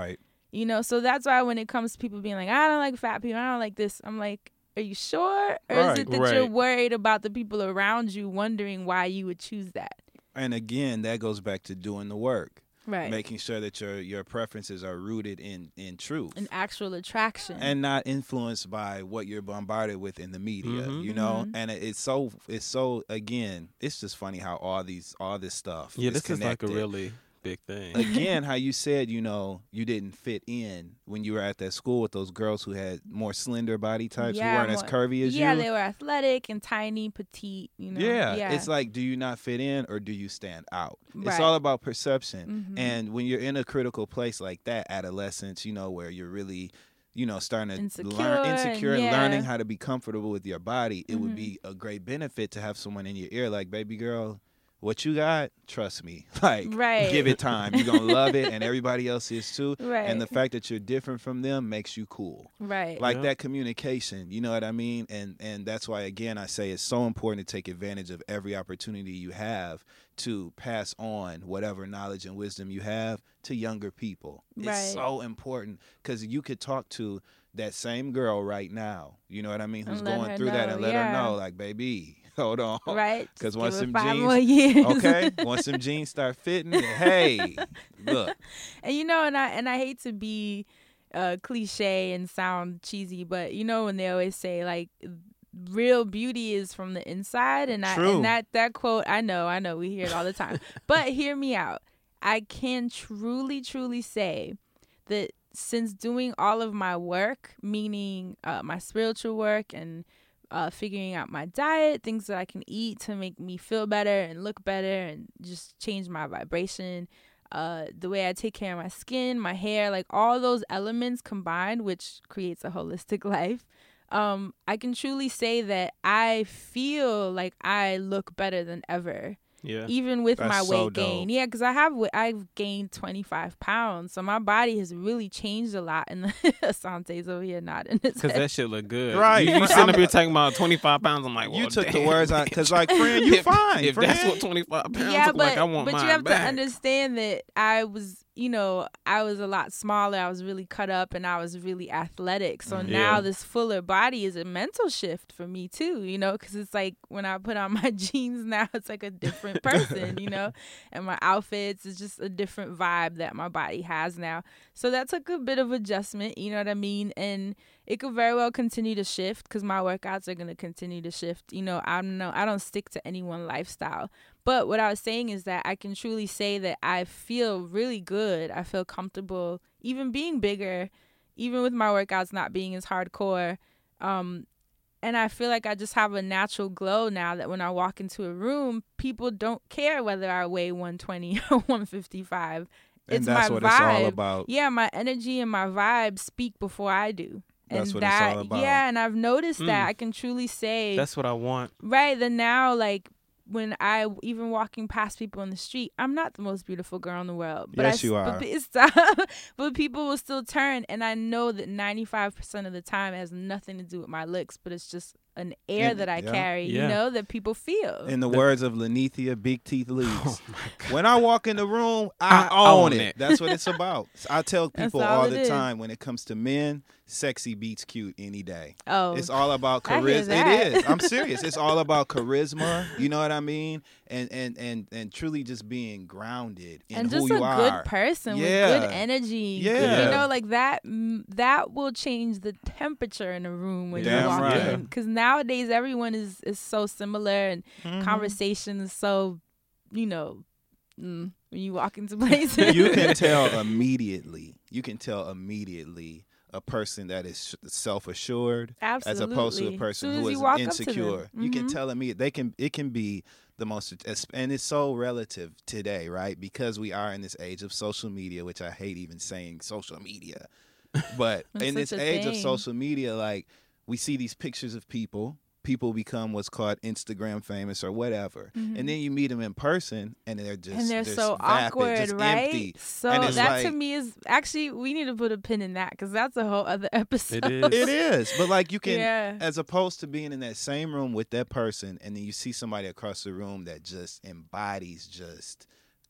You know, so that's why when it comes to people being like, I don't like fat people, I don't like this, I'm like, are you sure? Or Right. is it that Right. you're worried about the people around you wondering why you would choose that? And again, that goes back to doing the work. Right. Making sure that your your preferences are rooted in in truth. An actual attraction. And not influenced by what you're bombarded with in the media, Mhm. you know. Mhm. And it- it's so it's so again, it's just funny how all these all this stuff. Yeah, is this is like a connected. really big thing. Again, how you said, you know, you didn't fit in when you were at that school with those girls who had more slender body types, who weren't as more- curvy as yeah, you. they were athletic and tiny, petite, you know. Yeah, yeah. it's like, do you not fit in or do you stand out? It's Right. all about perception. Mhm. And when you're in a critical place like that, adolescence, you know, where you're really, you know, starting to Insecure learn and- insecure and yeah. learning how to be comfortable with your body, it would Mhm. be a great benefit to have someone in your ear like, baby girl, what you got, trust me. Like, Right. give it time. You're going to love it, and everybody else is too. Right. And the fact that you're different from them makes you cool. right. Like Yeah. that communication, you know what I mean? And and that's why, again, I say it's so important to take advantage of every opportunity you have to pass on whatever knowledge and wisdom you have to younger people. It's Right. so important because you could talk to that same girl right now, you know what I mean, who's And let going her through that know, and let yeah. her know, like, baby, hold on. Right. Because Just once give it them five jeans, more years. okay, once them jeans start fitting, hey, look. And you know, and I and I hate to be uh cliche and sound cheesy, but you know when they always say like real beauty is from the inside, and I True. and that that quote, I know, I know we hear it all the time. But hear me out. I can truly, truly say that since doing all of my work, meaning uh, my spiritual work and uh, figuring out my diet, things that I can eat to make me feel better and look better and just change my vibration, uh, the way I take care of my skin, my hair, like all those elements combined, which creates a holistic life. Um, I can truly say that I feel like I look better than ever. Yeah. Even with That's my so weight gain. dope. Yeah, because I have wa- I've gained twenty-five pounds. So my body has really changed a lot. And the Asante's over here nodding his Because head. that shit look good. Right. You, you sitting up here talking about twenty-five pounds. I'm like, well, You took the damn, words out bitch. because, like, friend, you if, fine. If friend. that's what twenty-five pounds Yeah, look but like, I want but mine you have back. to understand that I was, you know, I was a lot smaller. I was really cut up and I was really athletic. So Mhm. now Yeah. this fuller body is a mental shift for me too, you know, because it's like when I put on my jeans now, it's like a different person, you know, and my outfits is just a different vibe that my body has now. So that took a bit of adjustment, you know what I mean? And it could very well continue to shift because my workouts are going to continue to shift. You know, I don't know. I don't stick to any one lifestyle. But what I was saying is that I can truly say that I feel really good. I feel comfortable even being bigger, even with my workouts not being as hardcore. Um, and I feel like I just have a natural glow now that when I walk into a room, people don't care whether I weigh one twenty or one fifty-five. And It's that's my what vibe. it's all about. Yeah, my energy and my vibe speak before I do. That's and what it's that, all about. Yeah, and I've noticed that. Mm. I can truly say That's what I want. right then now, like when I even walking past people in the street, I'm not the most beautiful girl in the world. But Yes, I, you but, are. But, stop. But people will still turn, and I know that ninety-five percent of the time it has nothing to do with my looks, but it's just an air And- that I yeah. carry, Yeah. you know, that people feel. In the words of Lenithia Big Teeth Leaves, Oh my God. when I walk in the room, I, I own, own it. it. That's what it's about. I tell That's people all all it the is. time when it comes to men, sexy beats cute any day. oh, It's all about I hear charisma. that. It is. I'm serious. It's all about charisma. You know what I mean? And and and and truly just being grounded in and who just you a are. good person Yeah. with good energy. good- Yeah. you know, like that. mm, That will change the temperature in a room when Damn you walk right. in. Because nowadays everyone is is so similar, and Mhm. conversation is so, you know, mm, when you walk into places. You can tell immediately. You can tell immediately a person that is self assured Absolutely. as opposed to a person Soon as who you is walk up to them. insecure. You can Mhm. tell immediately. They can. It can be the most, and it's so relative today, right? Because we are in this age of social media, which I hate even saying social media, but It's in this such a age of thing. social media, like we see these pictures of people. People become what's called Instagram famous or whatever, Mhm. and then you meet them in person, and they're just and they're just so vapid, awkward, just right? empty. So And it's that to like- me is actually we need to put a pin in that because that's a whole other episode. It is. It is, but like you can, Yeah. as opposed to being in that same room with that person, and then you see somebody across the room that just embodies just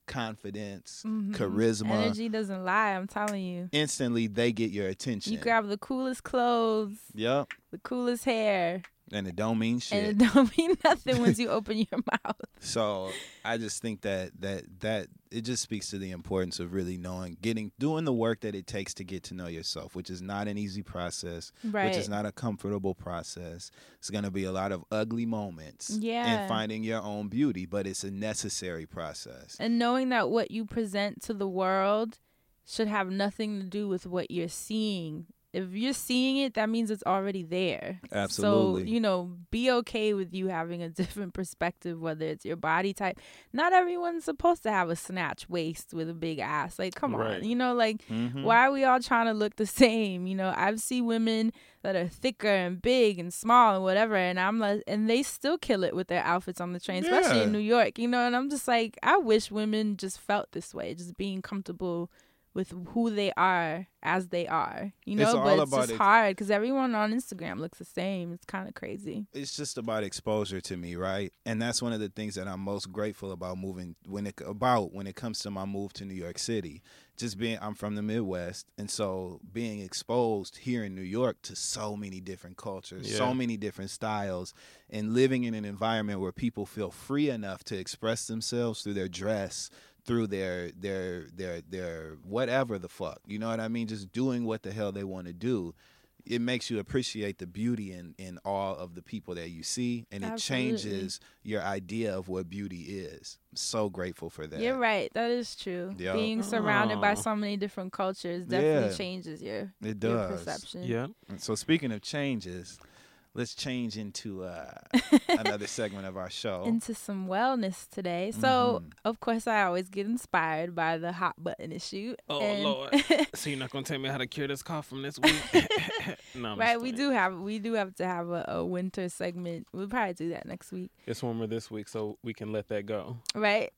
confidence, Mhm. charisma. Energy doesn't lie. I'm telling you. Instantly, they get your attention. You grab the coolest clothes, Yep. the coolest hair, And it don't mean shit. and it don't mean nothing once you open your mouth. So I just think that that that it just speaks to the importance of really knowing, getting, doing the work that it takes to get to know yourself, which is not an easy process, Right. which is not a comfortable process. It's going to be a lot of ugly moments Yeah. in finding your own beauty, but it's a necessary process. And knowing that what you present to the world should have nothing to do with what you're seeing. If you're seeing it, that means it's already there. Absolutely. So, you know, be okay with you having a different perspective, whether it's your body type. Not everyone's supposed to have a snatch waist with a big ass. Like, come Right. on. You know, like, Mhm. why are we all trying to look the same? You know, I've seen women that are thicker and big and small and whatever, and I'm like, and they still kill it with their outfits on the train, especially Yeah. in New York, you know, and I'm just like, I wish women just felt this way, just being comfortable with who they are as they are, you know. It's all but it's about just ex- hard because everyone on Instagram looks the same. It's kind of crazy. It's just about exposure to me, right? And that's one of the things that I'm most grateful about moving when it about when it comes to my move to New York City. Just being, I'm from the Midwest, and so being exposed here in New York to so many different cultures, Yeah. so many different styles, and living in an environment where people feel free enough to express themselves through their dress, through their their their their whatever the fuck, you know what I mean? Just doing what the hell they want to do. It makes you appreciate the beauty in, in all of the people that you see, and it Absolutely. changes your idea of what beauty is. I'm so grateful for that. You're right. That is true. Yeah. Being surrounded by Aw. so many different cultures definitely Yeah. changes your, It your does. perception. Yeah. So speaking of changes, let's change into uh, another segment of our show. Into some wellness today. So, Mhm. of course, I always get inspired by the hot button issue. Oh, And- Lord. So you're not gonna tell me how to cure this cough from this week? No, I'm right, just we playing. do have we do have to have a, a winter segment. We'll probably do that next week. It's warmer this week, so we can let that go. Right.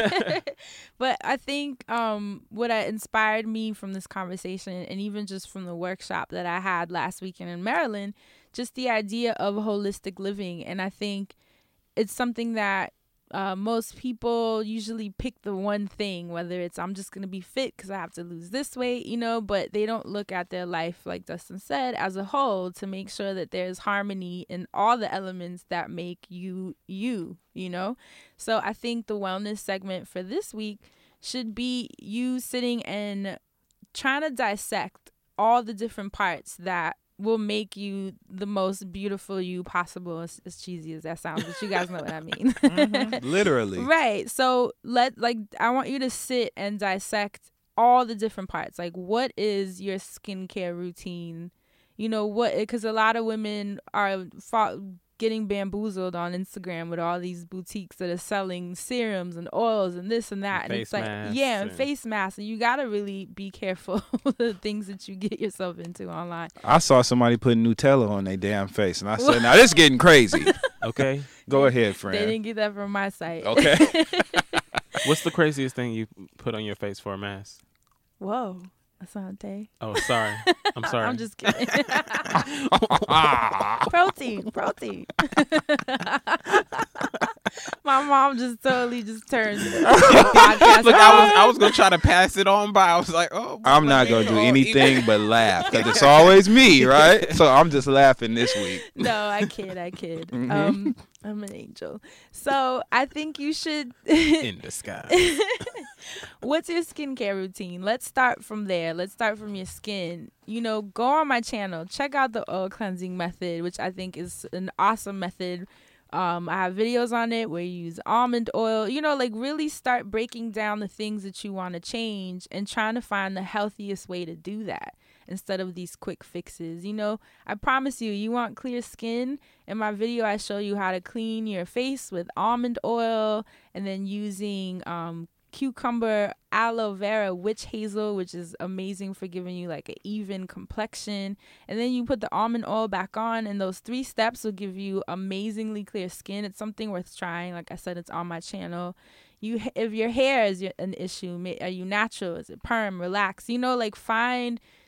But I think um what I inspired me from this conversation, and even just from the workshop that I had last weekend in Maryland, just the idea of holistic living. And I think it's something that uh, most people usually pick the one thing, whether it's I'm just going to be fit because I have to lose this weight, you know, but they don't look at their life, like Dustin said, as a whole to make sure that there's harmony in all the elements that make you you, you know. So I think the wellness segment for this week should be you sitting and trying to dissect all the different parts that will make you the most beautiful you possible, as, as cheesy as that sounds, but you guys know what I mean. Literally. Right. So let like I want you to sit and dissect all the different parts. Like, what is your skincare routine? You know what? Because a lot of women are fa- getting bamboozled on Instagram with all these boutiques that are selling serums and oils and this and that. And And it's face like, masks yeah, and and- face masks. And you gotta really be careful with the things that you get yourself into online. I saw somebody putting Nutella on their damn face, and I said, now this is getting crazy. Okay. Go ahead, They friend. didn't get that from my site. Okay. What's the craziest thing you put on your face for a mask? Whoa, Asante. Oh, sorry. I'm sorry. I'm just kidding. protein, protein. My mom just totally just turned the podcast. Look, I was I was gonna try to pass it on by. I was like, oh, I'm not going to do anything but laugh because it's always me, right? So I'm just laughing this week. No, I kid, I kid. Mhm. Um, I'm an angel. So I think you should. in disguise. What's your skincare routine? Let's start from there. Let's start from your skin. You know, go on my channel, check out the oil cleansing method, which I think is an awesome method. Um, I have videos on it where you use almond oil. You know, like really start breaking down the things that you want to change and trying to find the healthiest way to do that instead of these quick fixes. You know, I promise you, you want clear skin. In my video, I show you how to clean your face with almond oil and then using um, cucumber, aloe vera, witch hazel, which is amazing for giving you like an even complexion. And then you put the almond oil back on, and those three steps will give you amazingly clear skin. It's something worth trying. Like I said, it's on my channel. You, if your hair is an issue, are you natural? Is it perm, relax? You know, like find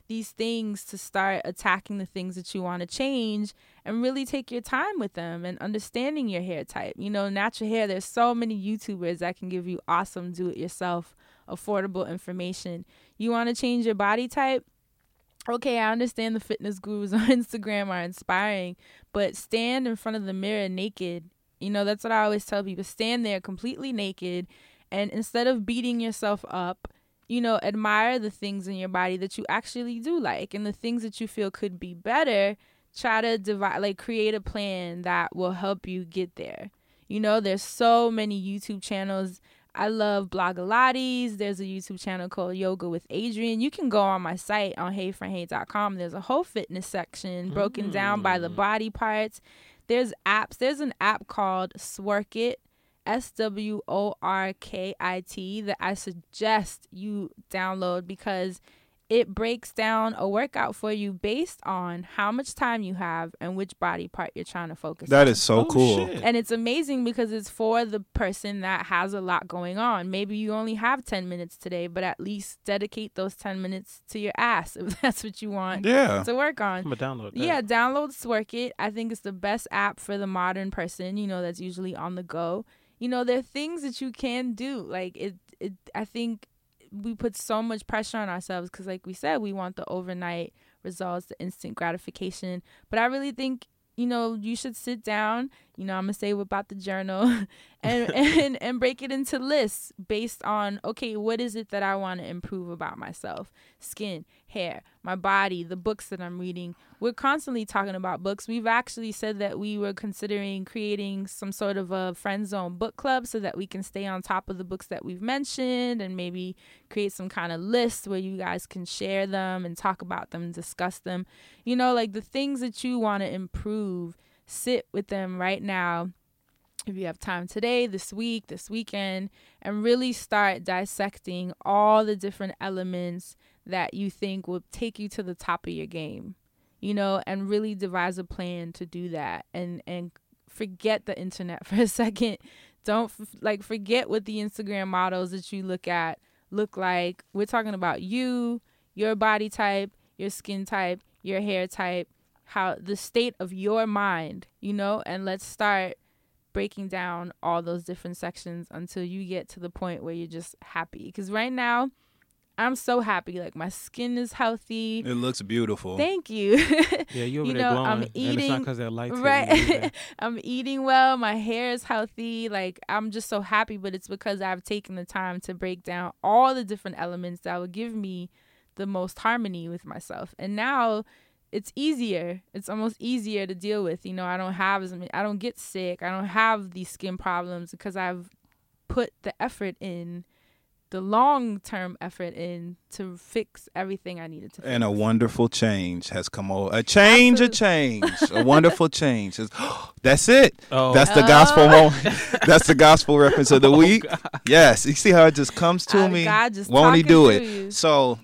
these things to start attacking the things that you want to change and really take your time with them and understanding your hair type. You know, natural hair, there's so many YouTubers that can give you awesome do-it-yourself, affordable information. You want to change your body type? Okay, I understand the fitness gurus on Instagram are inspiring, but stand in front of the mirror naked. You know, that's what I always tell people. Stand there completely naked, and instead of beating yourself up, you know, admire the things in your body that you actually do like, and the things that you feel could be better. Try to divide, like create a plan that will help you get there. You know, there's so many YouTube channels. I love Blogilates. There's a YouTube channel called Yoga with Adriene. You can go on my site on hey friend hey dot com. There's a whole fitness section broken mm. down by the body parts. There's apps. There's an app called Sworkit, S W O R K I T, that I suggest you download because it breaks down a workout for you based on how much time you have and which body part you're trying to focus That on. That is so oh, cool. Shit. And it's amazing because it's for the person that has a lot going on. Maybe you only have ten minutes today, but at least dedicate those ten minutes to your ass if that's what you want Yeah. to work on. I'm going to download that. Yeah, download Sworkit. I think it's the best app for the modern person, you know, that's usually on the go. You know, there are things that you can do. Like, it, it I think we put so much pressure on ourselves because, like we said, we want the overnight results, the instant gratification. But I really think, you know, you should sit down, you know, I'm going to say about the journal and, and, and break it into lists based on, okay, what is it that I want to improve about myself? Skin, hair, my body, the books that I'm reading. We're constantly talking about books. We've actually said that we were considering creating some sort of a friend zone book club so that we can stay on top of the books that we've mentioned and maybe create some kind of list where you guys can share them and talk about them, discuss them. You know, like the things that you want to improve, sit with them right now if you have time today, this week, this weekend, and really start dissecting all the different elements that you think will take you to the top of your game, you know, and really devise a plan to do that, and and forget the internet for a second. Don't f- like forget what the Instagram models that you look at look like. We're talking about you, your body type, your skin type, your hair type, how the state of your mind, you know, and let's start breaking down all those different sections until you get to the point where you're just happy. Because right now, I'm so happy. Like, my skin is healthy. It looks beautiful. Thank you. Yeah, you over You there know, glowing. I'm and it's eating- not because that light's Right. hitting you either. I'm eating well. My hair is healthy. Like, I'm just so happy, but it's because I've taken the time to break down all the different elements that will give me the most harmony with myself. And now it's easier. It's almost easier to deal with. You know, I don't have as many, I don't get sick. I don't have these skin problems because I've put the effort in, the long-term effort in to fix everything I needed to fix. And a wonderful change has come over. A change, a change, a wonderful change. It's- That's it. Oh. That's the Oh. gospel moment. That's the gospel reference of the Oh, week. God. Yes. You see how it just comes to Uh, me? God just Won't he talking do through it? you. So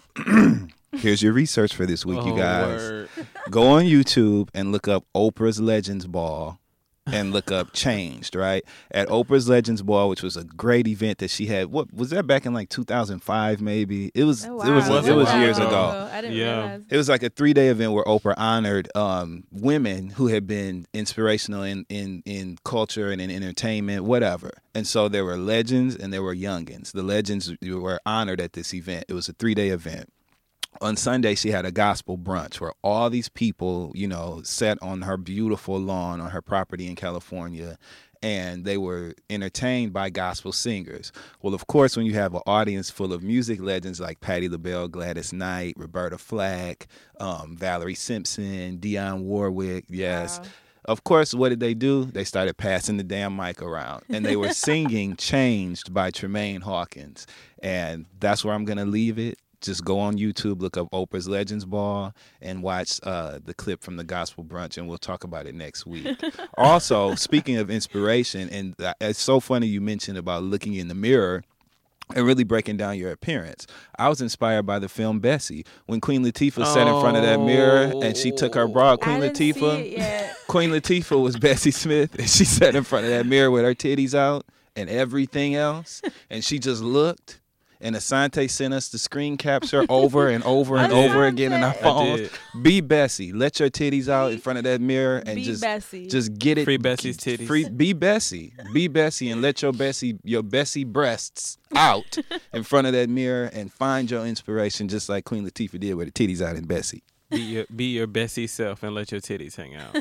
here's your research for this week, you Oh, guys. word. Go on YouTube and look up Oprah's Legends Ball and look up Changed, right? At Oprah's Legends Ball, which was a great event that she had. What was that back in like two thousand five maybe? It was Oh, it was wow. it was Wow. years Wow. ago. I didn't Yeah. realize. It was like a three-day event where Oprah honored um, women who had been inspirational in, in, in culture and in entertainment, whatever. And so there were legends and there were youngins. The legends were honored at this event. It was a three-day event. On Sunday, she had a gospel brunch where all these people, you know, sat on her beautiful lawn on her property in California, and they were entertained by gospel singers. Well, of course, when you have an audience full of music legends like Patti LaBelle, Gladys Knight, Roberta Flack, um, Valerie Simpson, Dionne Warwick, yes. Wow. Of course, what did they do? They started passing the damn mic around, and they were singing Changed by Tremaine Hawkins. And that's where I'm going to leave it. Just go on YouTube, look up Oprah's Legends Ball, and watch uh, the clip from the Gospel Brunch, and we'll talk about it next week. Also, speaking of inspiration, and it's so funny you mentioned about looking in the mirror and really breaking down your appearance. I was inspired by the film Bessie. When Queen Latifah sat in front of that mirror and she took her bra, Queen I didn't see Latifah, it yet. Queen Latifah was Bessie Smith, and she sat in front of that mirror with her titties out and everything else, and she just looked. And Asante sent us the screen capture over and over and over again in our Asante. phones. did. Be Bessie. Let your titties out in front of that mirror and Be just Bessie. just get it. Free Bessie's titties. Free, be Bessie. Be Bessie and let your Bessie your Bessie breasts out in front of that mirror and find your inspiration just like Queen Latifah did with her titties out in Bessie. Be your, be your Bessie self and let your titties hang out.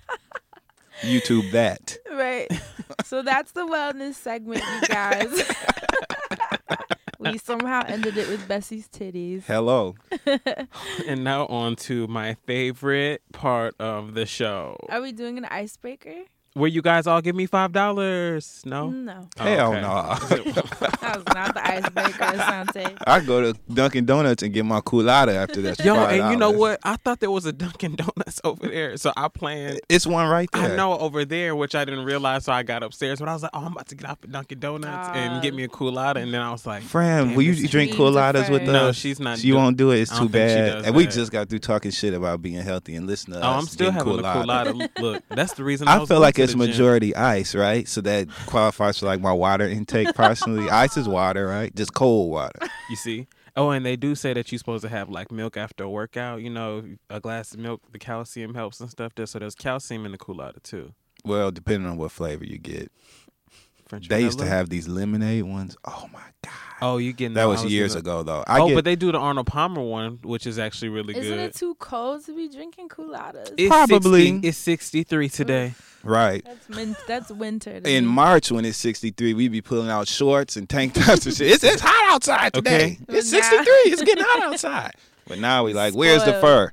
YouTube that. Right. So that's the wellness segment, you guys. We somehow ended it with Bessie's titties. Hello. And now on to my favorite part of the show, Are we doing an icebreaker? where you guys all give me five dollars. No, No. Oh, Hell okay. no. That was not the icebreaker, Asante. I go to Dunkin' Donuts and get my culotta after that. Yo, and you know what? I thought there was a Dunkin' Donuts over there, so I planned. It's one right there. I know over there, which I didn't realize, so I got upstairs. But I was like, "Oh, I'm about to get off at Dunkin' Donuts and get me a culotta," and then I was like, Fran, damn, will you this is- drink She needs a culottes with friend. us? No, she's not She do- won't do it. It's I too don't think she bad. does And we that. just got through talking shit about being healthy and listen to "Oh, us. I'm still getting having a culotta." Look, that's the reason I, I was feel going like to it's the gym. majority ice, right? So that qualifies for like my water intake personally. Ice is water, right? Just cold water. You see? Oh, and they do say that you're supposed to have like milk after a workout. You know, a glass of milk, the calcium helps and stuff. There, so there's calcium in the culotta too. Well, depending on what flavor you get. French They used to vanilla? have these lemonade ones. Oh my god. Oh, you getting That I was years getting- ago though. I oh, get, but they do the Arnold Palmer one, which is actually really Isn't good. it too cold to be drinking culottes? It's Probably. sixty, it's sixty-three today. right. That's min- that's winter. to In me. March when it's sixty-three, we be pulling out shorts and tank tops and shit. It's, it's hot outside today. Okay. It's Nah. sixty-three. It's getting hot outside. But now we like, where's the fur?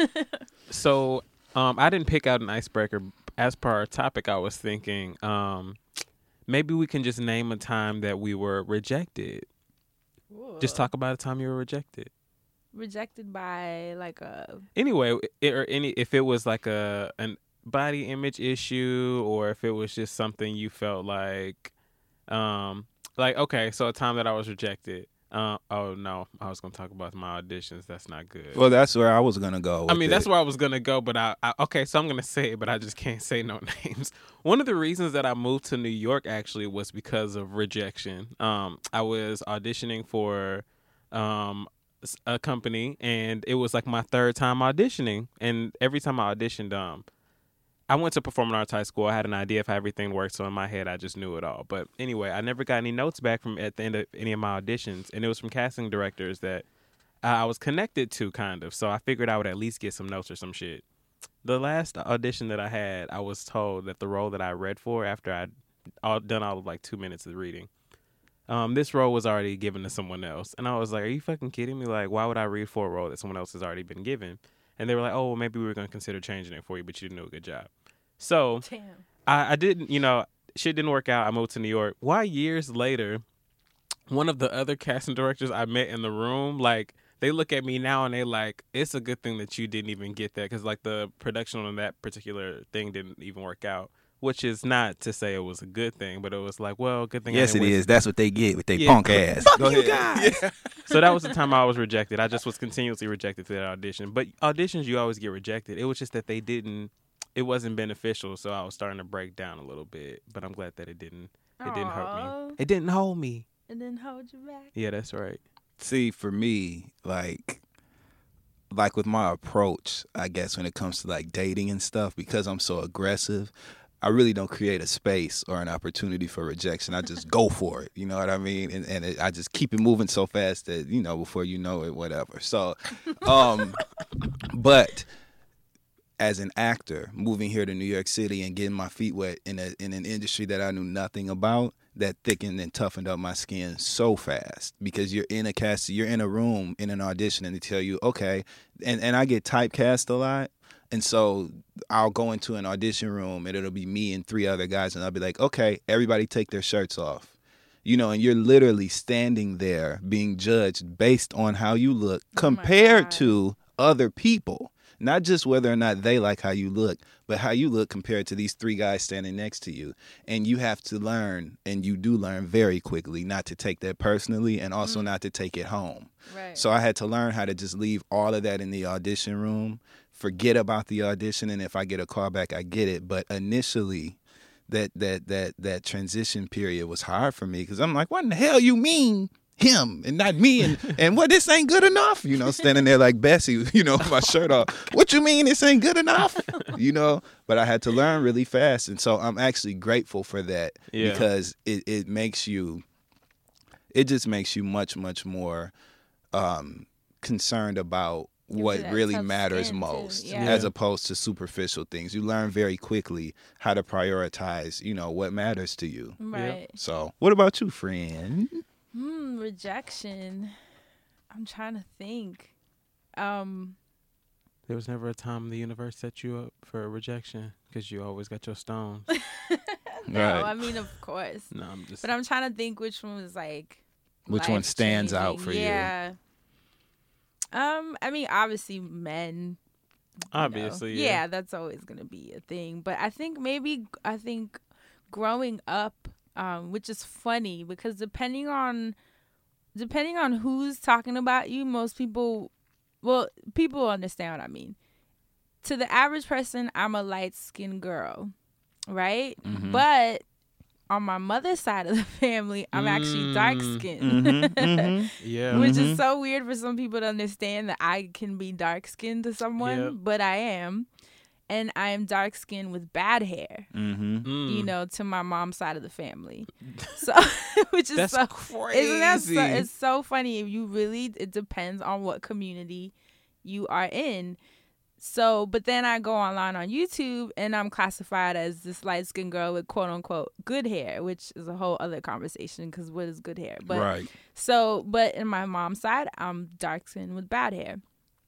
So, um, I didn't pick out an icebreaker. As per our topic, I was thinking, um, maybe we can just name a time that we were rejected. Just talk about a time you were rejected. Rejected by like a Anyway, it, or any if it was like a an body image issue, or if it was just something you felt like, um, like okay, so a time that I was rejected. Uh, oh no, I was gonna talk about my auditions. That's not good. Well, that's where I was gonna go. I with mean, it. that's where I was gonna go, but I, I okay, so I'm gonna say it, but I just can't say no names. One of the reasons that I moved to New York actually was because of rejection. Um, I was auditioning for, um, s- a company, and it was like my third time auditioning, and every time I auditioned, um, I went to performing arts high school. I had an idea of how everything worked, so in my head, I just knew it all. But anyway, I never got any notes back from at the end of any of my auditions, and it was from casting directors that I was connected to, kind of. So I figured I would at least get some notes or some shit. The last audition that I had, I was told that the role that I read for after I'd all, done all of like two minutes of reading, um, this role was already given to someone else. And I was like, are you fucking kidding me? Like, why would I read for a role that someone else has already been given? And they were like, oh, well, maybe we were going to consider changing it for you, but you didn't do a good job. So damn. I, I didn't, you know, shit didn't work out. I moved to New York. Why years later, one of the other casting directors I met in the room, like, they look at me now and they like, it's a good thing that you didn't even get that, because like the production on that particular thing didn't even work out. Which is not to say it was a good thing, but it was like, well, good thing. I Yes, it didn't waste is. That's what they get with their Yeah. punk ass. Fuck Go you ahead. guys. So that was the time I was rejected. I just was continuously rejected to that audition. But auditions, you always get rejected. It was just that they didn't. It wasn't beneficial, so I was starting to break down a little bit. But I'm glad that it didn't. It didn't hurt Aw. me. It didn't hold me. It didn't hold you back. Yeah, that's right. See, for me, like, like with my approach, I guess when it comes to like dating and stuff, because I'm so aggressive, I really don't create a space or an opportunity for rejection. I just go for it. You know what I mean? And, and it, I just keep it moving so fast that, you know, before you know it, whatever. So, um, but as an actor, moving here to New York City and getting my feet wet in a in an industry that I knew nothing about, that thickened and toughened up my skin so fast, because you're in a cast, you're in a room in an audition and they tell you, okay, and, and I get typecast a lot. And so I'll go into an audition room and it'll be me and three other guys and I'll be like, okay, everybody take their shirts off. You know, and you're literally standing there being judged based on how you look compared God. to other people. Not just whether or not they like how you look, but how you look compared to these three guys standing next to you. And you have to learn, and you do learn very quickly, not to take that personally and also not to take it home. Right. So I had to learn how to just leave all of that in the audition room, forget about the audition, and if I get a call back, I get it. But initially, that that that that transition period was hard for me, because I'm like, what in the hell you mean him and not me, and and what, this ain't good enough, you know, standing there like Bessie, you know, with my shirt off. What you mean this ain't good enough, you know? But I had to learn really fast, and so I'm actually grateful for that Yeah. because it it makes you, it just makes you much much more um, concerned about what that really tough matters skin, too. most, Yeah. as opposed to superficial things. You learn very quickly how to prioritize, you know, what matters to you. Right. So, what about you, friend? Hmm, rejection. I'm trying to think. Um, There was never a time the universe set you up for rejection because you always got your stones. no, Right. I mean, of course. No, I'm just. But I'm trying to think which one was like Which one stands out for life-changing. you? Yeah. Um, I mean, obviously men. you know. Obviously, yeah. yeah, that's always gonna be a thing. But I think maybe I think growing up, um, which is funny because depending on depending on who's talking about you, most people, well, people understand what I mean. To the average person, I'm a light skinned girl, right? Mhm. But on my mother's side of the family, I'm actually dark Mm. skinned. Mhm, mhm. Yeah. Which Mhm. is so weird for some people to understand that I can be dark skinned to someone, Yep. but I am. And I am dark skinned with bad hair, Mhm. Mm. you know, to my mom's side of the family. So, which is That's so crazy. Isn't that so, it's so funny. If you really, it depends on what community you are in. So, but then I go online on YouTube and I'm classified as this light skinned girl with quote unquote good hair, which is a whole other conversation because what is good hair? But Right. so, but in my mom's side, I'm dark skinned with bad hair.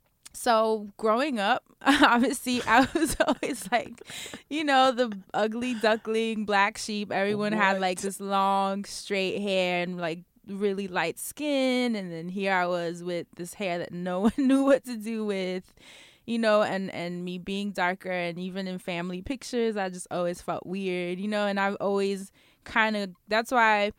So growing up, obviously, I was always like, you know, the ugly duckling, black sheep. Everyone had like this long, straight hair and like really light skin. And then here I was with this hair that no one knew what to do with, you know, and, and me being darker. And even in family pictures, I just always felt weird, you know, and I've always kind of, that's why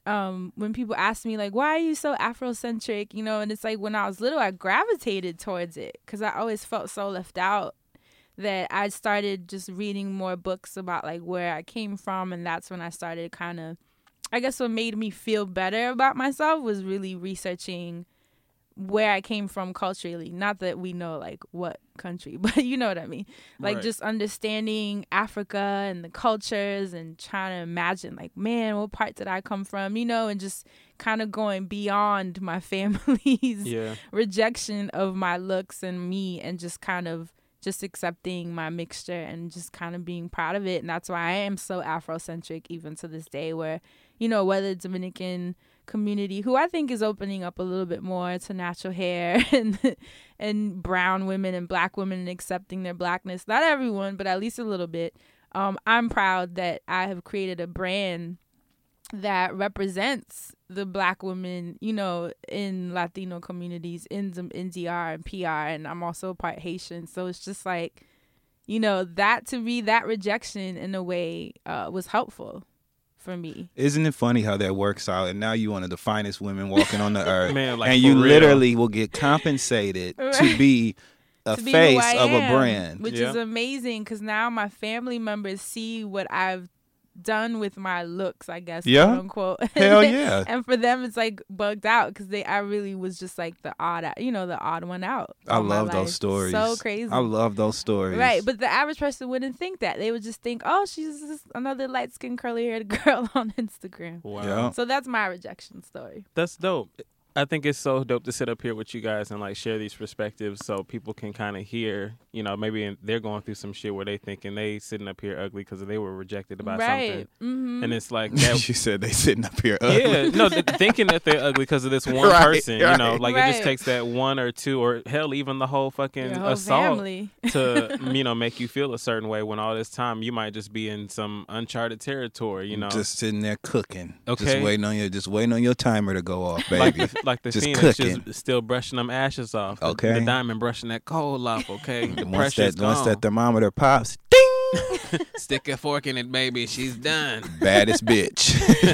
um when people ask me like, why are you so Afrocentric, you know, and it's like when I was little I gravitated towards it because I always felt so left out that I started just reading more books about like where I came from, and that's when I started kind of, I guess what made me feel better about myself was really researching where I came from culturally. Not that we know like what country, but you know what I mean. Like Right. just understanding Africa and the cultures and trying to imagine like, man, what part did I come from, you know, and just kind of going beyond my family's Yeah. rejection of my looks and me, and just kind of just accepting my mixture and just kind of being proud of it. And that's why I am so Afrocentric even to this day, where, you know, whether Dominican community, who I think is opening up a little bit more to natural hair and and brown women and black women and accepting their blackness. Not everyone, but at least a little bit. Um, I'm proud that I have created a brand that represents the black women, you know, in Latino communities, in in D R and P R, and I'm also part Haitian. So it's just like, you know, that to me, that rejection in a way uh, was helpful for me. Isn't it funny how that works out? And now you one of the finest women walking on the earth. Man, like, and for you real. literally will get compensated to Right. be a To be who face I of a am, brand. which Yeah. is amazing because now my family members see what I've done with my looks, I guess, Yeah? quote unquote. Hell yeah. And for them, it's like bugged out because they, I really was just like the odd, you know, the odd one out. I all my love life. those stories. So crazy. I love those stories. Right, but the average person wouldn't think that. They would just think, oh, she's just another light skinned curly haired girl on Instagram. Wow. Yeah. So that's my rejection story. That's dope. I think it's so dope to sit up here with you guys and like share these perspectives so people can kind of hear, you know, maybe in, they're going through some shit where they thinking they sitting up here ugly because they were rejected about right. something. Mm-hmm. And it's like that. She said they sitting up here ugly. Yeah, no, th- thinking that they're ugly because of this one Right, person, you know, right. like it just Right. takes that one or two, or hell, even the whole fucking Your whole assault family. to, you know, make you feel a certain way when all this time you might just be in some uncharted territory, you know, Just sitting there cooking. Okay. Just waiting on your just waiting on your timer to go off, like baby. the, like the Just Phoenix cooking. just still brushing them ashes off. The- Okay. the diamond brushing that coal off. Okay, the once pressure's that once gone. that thermometer pops, ding, Stick a fork in it, baby. She's done. baddest bitch.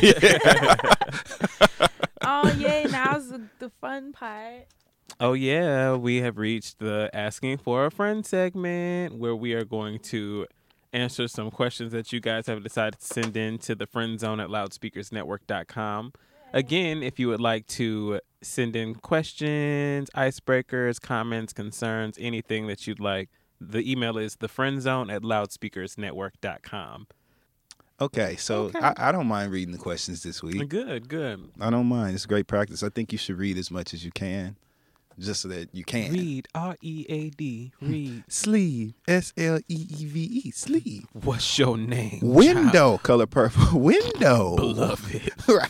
Oh, yay. Now's the, the fun part. Oh yeah, we have reached the asking for a friend segment where we are going to answer some questions that you guys have decided to send in to the friend zone at loudspeakers network dot com. Again, if you would like to send in questions, icebreakers, comments, concerns, anything that you'd like, the email is thefriendzone at loudspeakersnetwork dot com. Okay, so Okay. I, I don't mind reading the questions this week. Good, good. I don't mind. It's great practice. I think you should read as much as you can, just so that you can. Read, R E A D, read. Sleeve, S L E E V E, sleeve. What's your name? Window, color purple. Window. Beloved.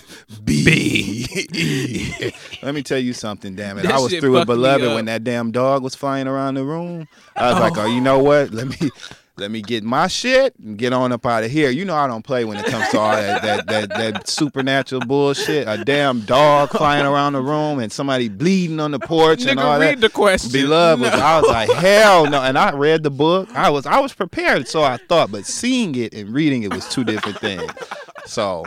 B. E. Let me tell you something, damn it. That I was shit through with fucked me Beloved up. when that damn dog was flying around the room. I was like, oh, you know what? Let me let me get my shit and get on up out of here. You know I don't play when it comes to all that that, that, that supernatural bullshit. A damn dog flying around the room and somebody bleeding on the porch and all Nigga, that. read the question. Beloved was, No. I was like, hell no. And I read the book. I was I was prepared, so I thought, but seeing it and reading it was two different things. So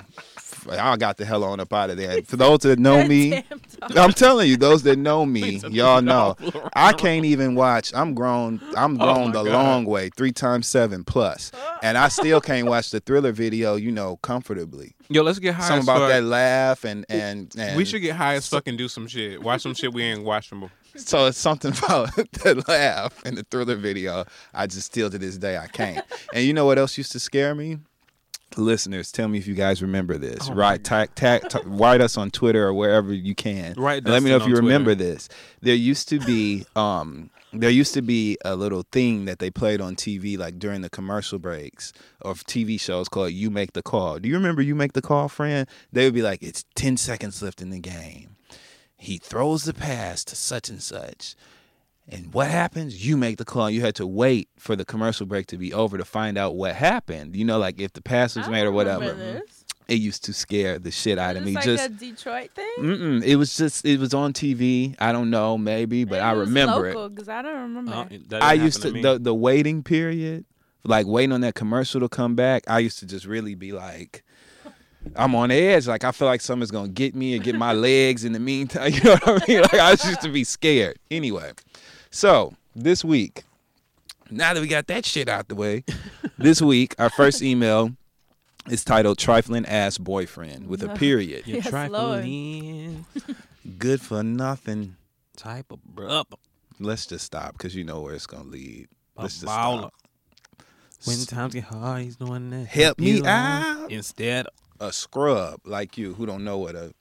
I got the hell on up out of there. And for those that know me, Damn dog. I'm telling you, those that know me, It's a y'all know. dog around. I can't even watch. I'm grown. I'm Oh grown my the God. long way, three times seven plus, and I still can't watch the Thriller video, you know, comfortably. Yo, let's get high Something as about fuck. that laugh and and, and We should get high as fuck and do some shit. Watch some shit we ain't watched before. So it's something about the laugh in the Thriller video. I just still to this day I can't. And you know what else used to scare me? Listeners, tell me if you guys remember this. Oh, right, tag, tag, t- write us on Twitter or wherever you can. Write And let me know if Dustin you on remember Twitter. this. There used to be, um, there used to be a little thing that they played on T V, like during the commercial breaks of T V shows called "You Make the Call." Do you remember "You Make the Call," friend? They would be like, "It's ten seconds left in the game. He throws the pass to such and such." And what happens? You make the call. You had to wait for the commercial break to be over to find out what happened. You know, like if the pass was I made or remember whatever. this. It used to scare the shit out of Is me. this like Just a Detroit thing? mm-mm. It was just it was on T V. I don't know, maybe, but Maybe I it was remember it. local, because I don't remember. Oh, that didn't I happen used to me. the the waiting period, like waiting on that commercial to come back. I used to just really be like, I'm on edge. Like I feel like something's gonna get me and get my legs in the meantime. You know what I mean? Like I used to be scared. Anyway, so this week, now that we got that shit out the way, this week our first email is titled "Trifling Ass Boyfriend" with a period. You Yes, trifling Good for nothing. type of brother. Let's just stop because you know where it's gonna lead. A Let's just baller. stop. When times get hard, he's doing that. Help me you out. Instead of A scrub like you who don't know what a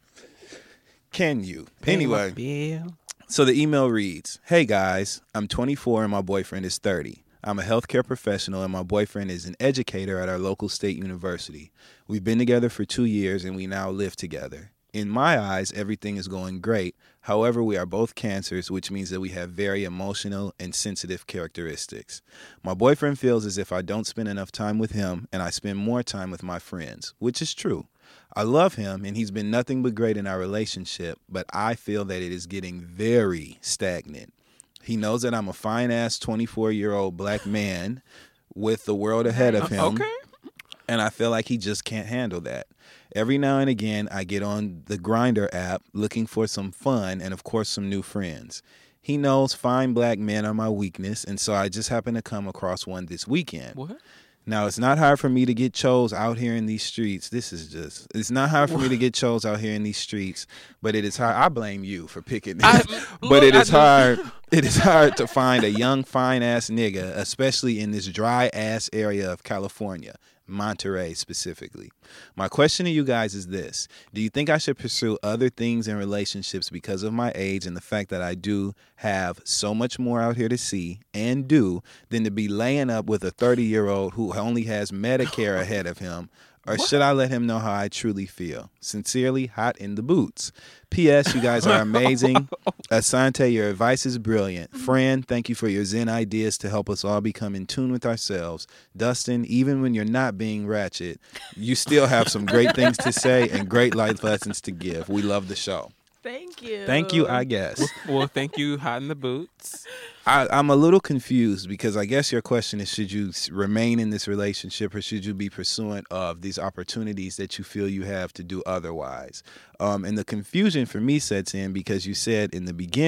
can you pay my anyway. bill. So the email reads, "Hey guys, I'm twenty-four and my boyfriend is thirty. I'm a healthcare professional and my boyfriend is an educator at our local state university. We've been together for two years and we now live together. In my eyes, everything is going great. However, we are both cancers, which means that we have very emotional and sensitive characteristics. My boyfriend feels as if I don't spend enough time with him and I spend more time with my friends, which is true. I love him and he's been nothing but great in our relationship, but I feel that it is getting very stagnant. He knows that I'm a fine-ass twenty-four-year-old black man with the world ahead of him. Okay. And I feel like he just can't handle that. Every now and again, I get on the Grindr app looking for some fun and, of course, some new friends. He knows fine black men are my weakness, and so I just happened to come across one this weekend. What? Now, it's not hard for me to get chose out here in these streets. This is just, it's not hard for me to get chose out here in these streets, but it is hard. I blame you for picking this. I- but look, it I is do- hard. It is hard to find a young, fine-ass nigga, especially in this dry-ass area of California, Monterey specifically. My question to you guys is this. Do you think I should pursue other things in relationships because of my age and the fact that I do have so much more out here to see and do than to be laying up with a thirty-year-old who only has Medicare ahead of him? Or should I let him know how I truly feel? Sincerely, Hot in the Boots. P S. You guys are amazing. Asante, your advice is brilliant. Fran, thank you for your Zen ideas to help us all become in tune with ourselves. Dustin, even when you're not being ratchet, you still have some great things to say and great life lessons to give. We love the show. Thank you. Thank you, I guess. Well, thank you, Hot in the Boots. I, I'm a little confused because I guess your question is, should you s- remain in this relationship or should you be pursuant of these opportunities that you feel you have to do otherwise? Um, and the confusion for me sets in because you said in the beginning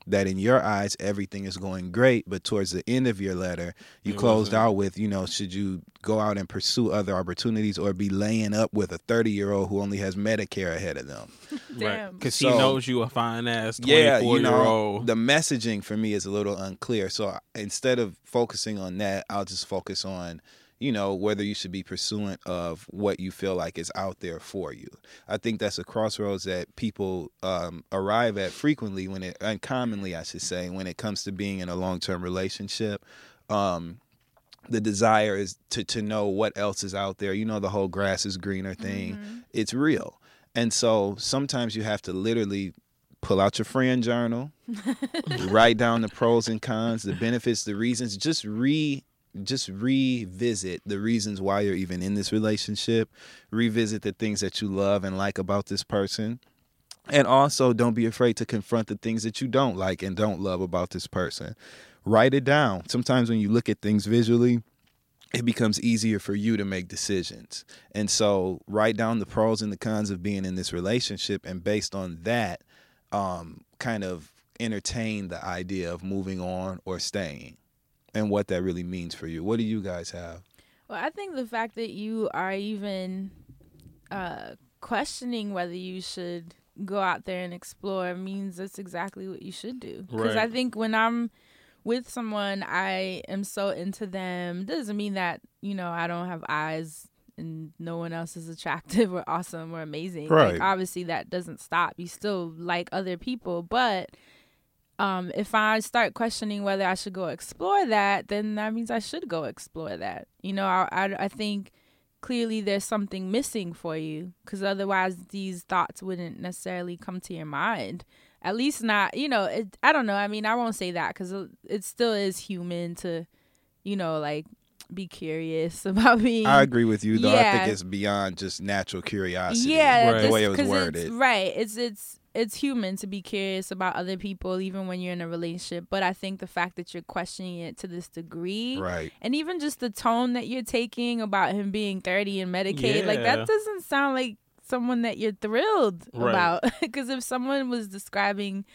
that in your eyes everything is going great, but towards the end of your letter you It closed wasn't. out with, you know, should you go out and pursue other opportunities or be laying up with a thirty year old who only has Medicare ahead of them? Right. Damn. Because So- he knows you a fine ass Yeah, twenty-four you year know, old. the messaging for me is a little unclear. So I- instead of focusing on that, I'll just focus on, you know, whether you should be pursuant of what you feel like is out there for you. I think that's a crossroads that people um, arrive at frequently when it, uncommonly, I should say, when it comes to being in a long-term relationship. Um, the desire is to, to know what else is out there. You know, the whole grass is greener thing. Mm-hmm. It's real. And so sometimes you have to literally pull out your friend journal, write down the pros and cons, the benefits, the reasons, just re just revisit the reasons why you're even in this relationship, revisit the things that you love and like about this person. And also don't be afraid to confront the things that you don't like and don't love about this person. Write it down. Sometimes when you look at things visually, it becomes easier for you to make decisions. And so write down the pros and the cons of being in this relationship, and based on that, um, kind of entertain the idea of moving on or staying and what that really means for you. What do you guys have? Well, I think the fact that you are even uh, questioning whether you should go out there and explore means that's exactly what you should do. Because Right. I think when I'm with someone, I am so into them. Doesn't mean that, you know, I don't have eyes and no one else is attractive or awesome or amazing. Right. Like, obviously that doesn't stop. You still like other people, but um, if I start questioning whether I should go explore that, then that means I should go explore that. You know, I, I, I think clearly there's something missing for you, because otherwise these thoughts wouldn't necessarily come to your mind. At least not, you know, it, I don't know. I mean, I won't say that, because it, it still is human to, you know, like, be curious about being. I agree with you, though. I Yeah. think it's beyond just natural curiosity. Yeah, Right. The way it was 'cause it's- worded. right. It's it's it's human to be curious about other people, even when you're in a relationship. But I think the fact that you're questioning it to this degree, Right. and even just the tone that you're taking about him being thirty and Medicaid, like Yeah. that doesn't sound like someone that you're thrilled Right. about. Because if someone was describing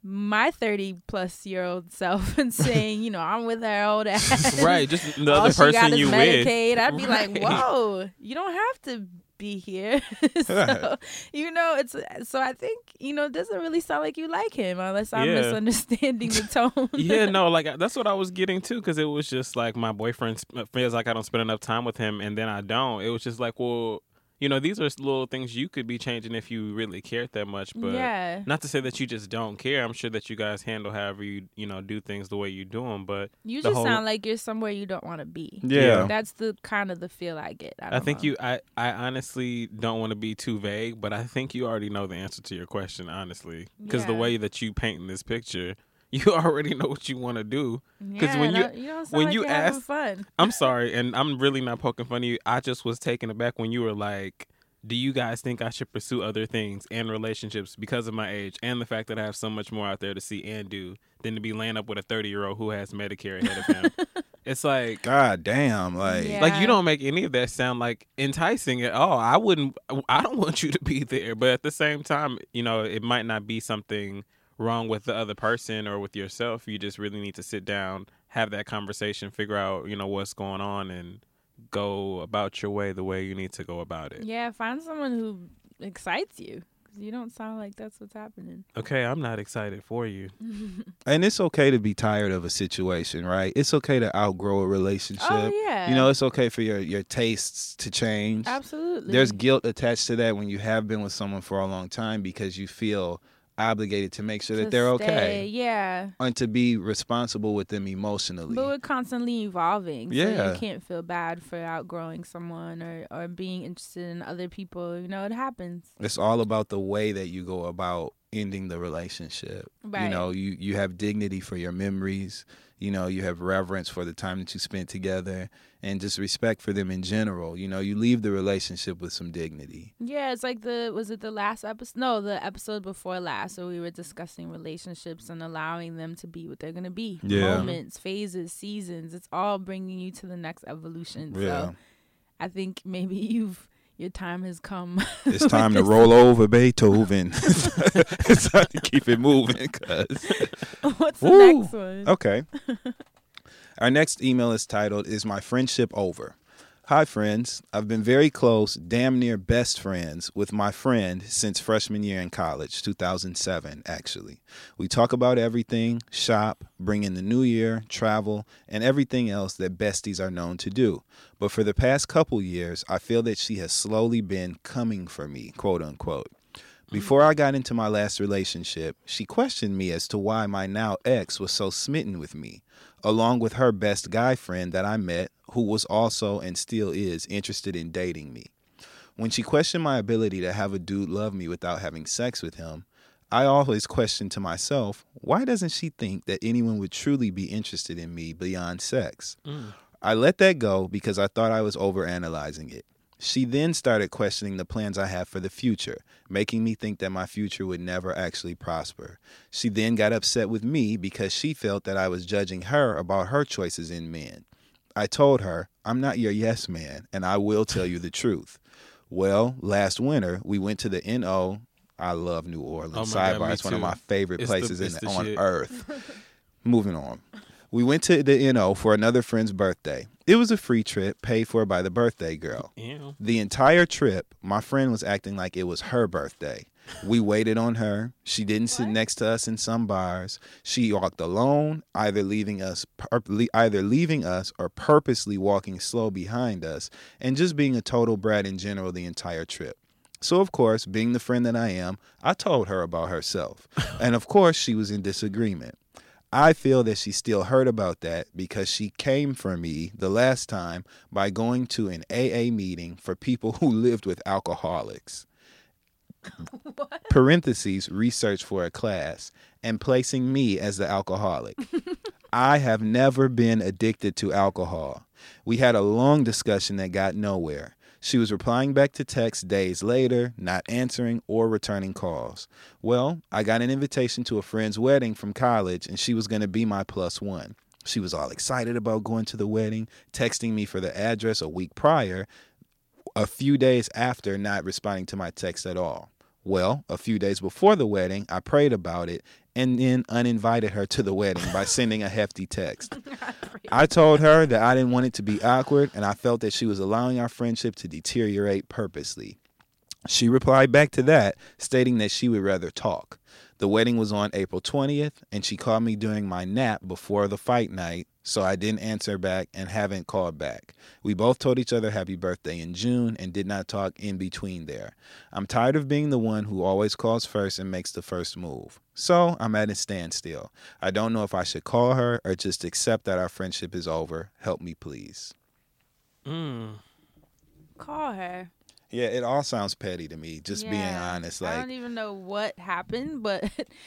my thirty plus year old self and saying, you know, I'm with her old ass, Right, just the all other she got person is you Medicaid, with. I'd be like, Right. whoa, you don't have to be here. So, you know, it's so I think, you know, it doesn't really sound like you like him, unless I'm Yeah. misunderstanding the tone. Yeah, no, like that's what I was getting to, because it was just like my boyfriend sp- feels like I don't spend enough time with him, and then I don't. It was just like, well, you know, these are little things you could be changing if you really cared that much. But Yeah. not to say that you just don't care. I'm sure that you guys handle however you you know do things the way you do them. But You the just whole- sound like you're somewhere you don't want to be. Yeah. That's the kind of the feel I get. I, I don't think know. you. I I honestly don't want to be too vague, but I think you already know the answer to your question, honestly, because the Yeah. way that you paint in this picture, you already know what you want to do. Because Yeah, when you don't- you don't sound when like you you're having ask- fun. I'm sorry, and I'm really not poking fun of you. I just was taken aback when you were like, do you guys think I should pursue other things and relationships because of my age and the fact that I have so much more out there to see and do than to be laying up with a thirty-year-old who has Medicare ahead of him? It's like, God damn. Like, Yeah. like you don't make any of that sound like enticing at all. I wouldn't, I don't want you to be there. But at the same time, you know, it might not be something wrong with the other person or with yourself. You just really need to sit down, have that conversation, figure out, you know, what's going on, and go about your way the way you need to go about it. Yeah, find someone who excites you. 'Cause you don't sound like that's what's happening. Okay, I'm not excited for you. and it's okay to be tired of a situation, right? It's okay to outgrow a relationship. Oh yeah, You know, it's okay for your, your tastes to change. absolutely. There's guilt attached to that when you have been with someone for a long time because you feel obligated to make sure that To they're stay, okay Yeah, and to be responsible with them emotionally. but we're constantly evolving. So Yeah. you can't feel bad for outgrowing someone or or being interested in other people. You know, it happens. It's all about the way that you go about ending the relationship. You Right. know, you, you have dignity for your memories. You know, you have reverence for the time that you spent together and just respect for them in general. You know, you leave the relationship with some dignity. Yeah, it's like the was it the last episode? No, the episode before last, where we were discussing relationships and allowing them to be what they're gonna be. Yeah. Moments, phases, seasons. It's all bringing you to the next evolution. Yeah. So I think maybe you've your time has come. It's time to roll over Beethoven. It's time to keep it moving. Cause What's the Woo. next one? Okay. Our next email is titled, Is My Friendship Over? Hi, friends. I've been very close, damn near best friends with my friend since freshman year in college, two thousand seven, actually. We talk about everything, shop, bring in the new year, travel, and everything else that besties are known to do. But for the past couple years, I feel that she has slowly been coming for me, quote unquote. Before I got into my last relationship, she questioned me as to why my now ex was so smitten with me, along with her best guy friend that I met, who was also and still is interested in dating me. When she questioned my ability to have a dude love me without having sex with him, I always questioned to myself, why doesn't she think that anyone would truly be interested in me beyond sex? Mm. I let that go because I thought I was overanalyzing it. She then started questioning the plans I have for the future, making me think that my future would never actually prosper. She then got upset with me because she felt that I was judging her about her choices in men. I told her, I'm not your yes man, and I will tell you the truth. Well, last winter, we went to the N O. I love New Orleans. Oh Sidebar, God, it's one of too. my favorite It's places the, in it's the, the on shit. earth. Moving on. We went to the N O for another friend's birthday. It was a free trip paid for by the birthday girl. Ew. The entire trip, my friend was acting like it was her birthday. We waited on her. She didn't sit What? next to us in some bars. She walked alone, either leaving us pur- either leaving us or purposely walking slow behind us, and just being a total brat in general the entire trip. So, of course, being the friend that I am, I told her about herself. And, of course, she was in disagreement. I feel that she still heard about that because she came for me the last time by going to an A A meeting for people who lived with alcoholics. What? Parentheses, research for a class, and placing me as the alcoholic. I have never been addicted to alcohol. We had a long discussion that got nowhere. She was replying back to texts days later, not answering or returning calls. Well, I got an invitation to a friend's wedding from college, and she was going to be my plus one. She was all excited about going to the wedding, texting me for the address a week prior, a few days after not responding to my text at all. Well, a few days before the wedding, I prayed about it and then uninvited her to the wedding by sending a hefty text. I told her that I didn't want it to be awkward, and I felt that she was allowing our friendship to deteriorate purposely. She replied back to that, stating that she would rather talk. The wedding was on April twentieth, and she called me during my nap before the fight night, so I didn't answer back and haven't called back. We both told each other happy birthday in June and did not talk in between there. I'm tired of being the one who always calls first and makes the first move. So I'm at a standstill. I don't know if I should call her or just accept that our friendship is over. Help me, please. Mm. Call her. Yeah, it all sounds petty to me, just being Yeah. honest. I Like, don't even know what happened, but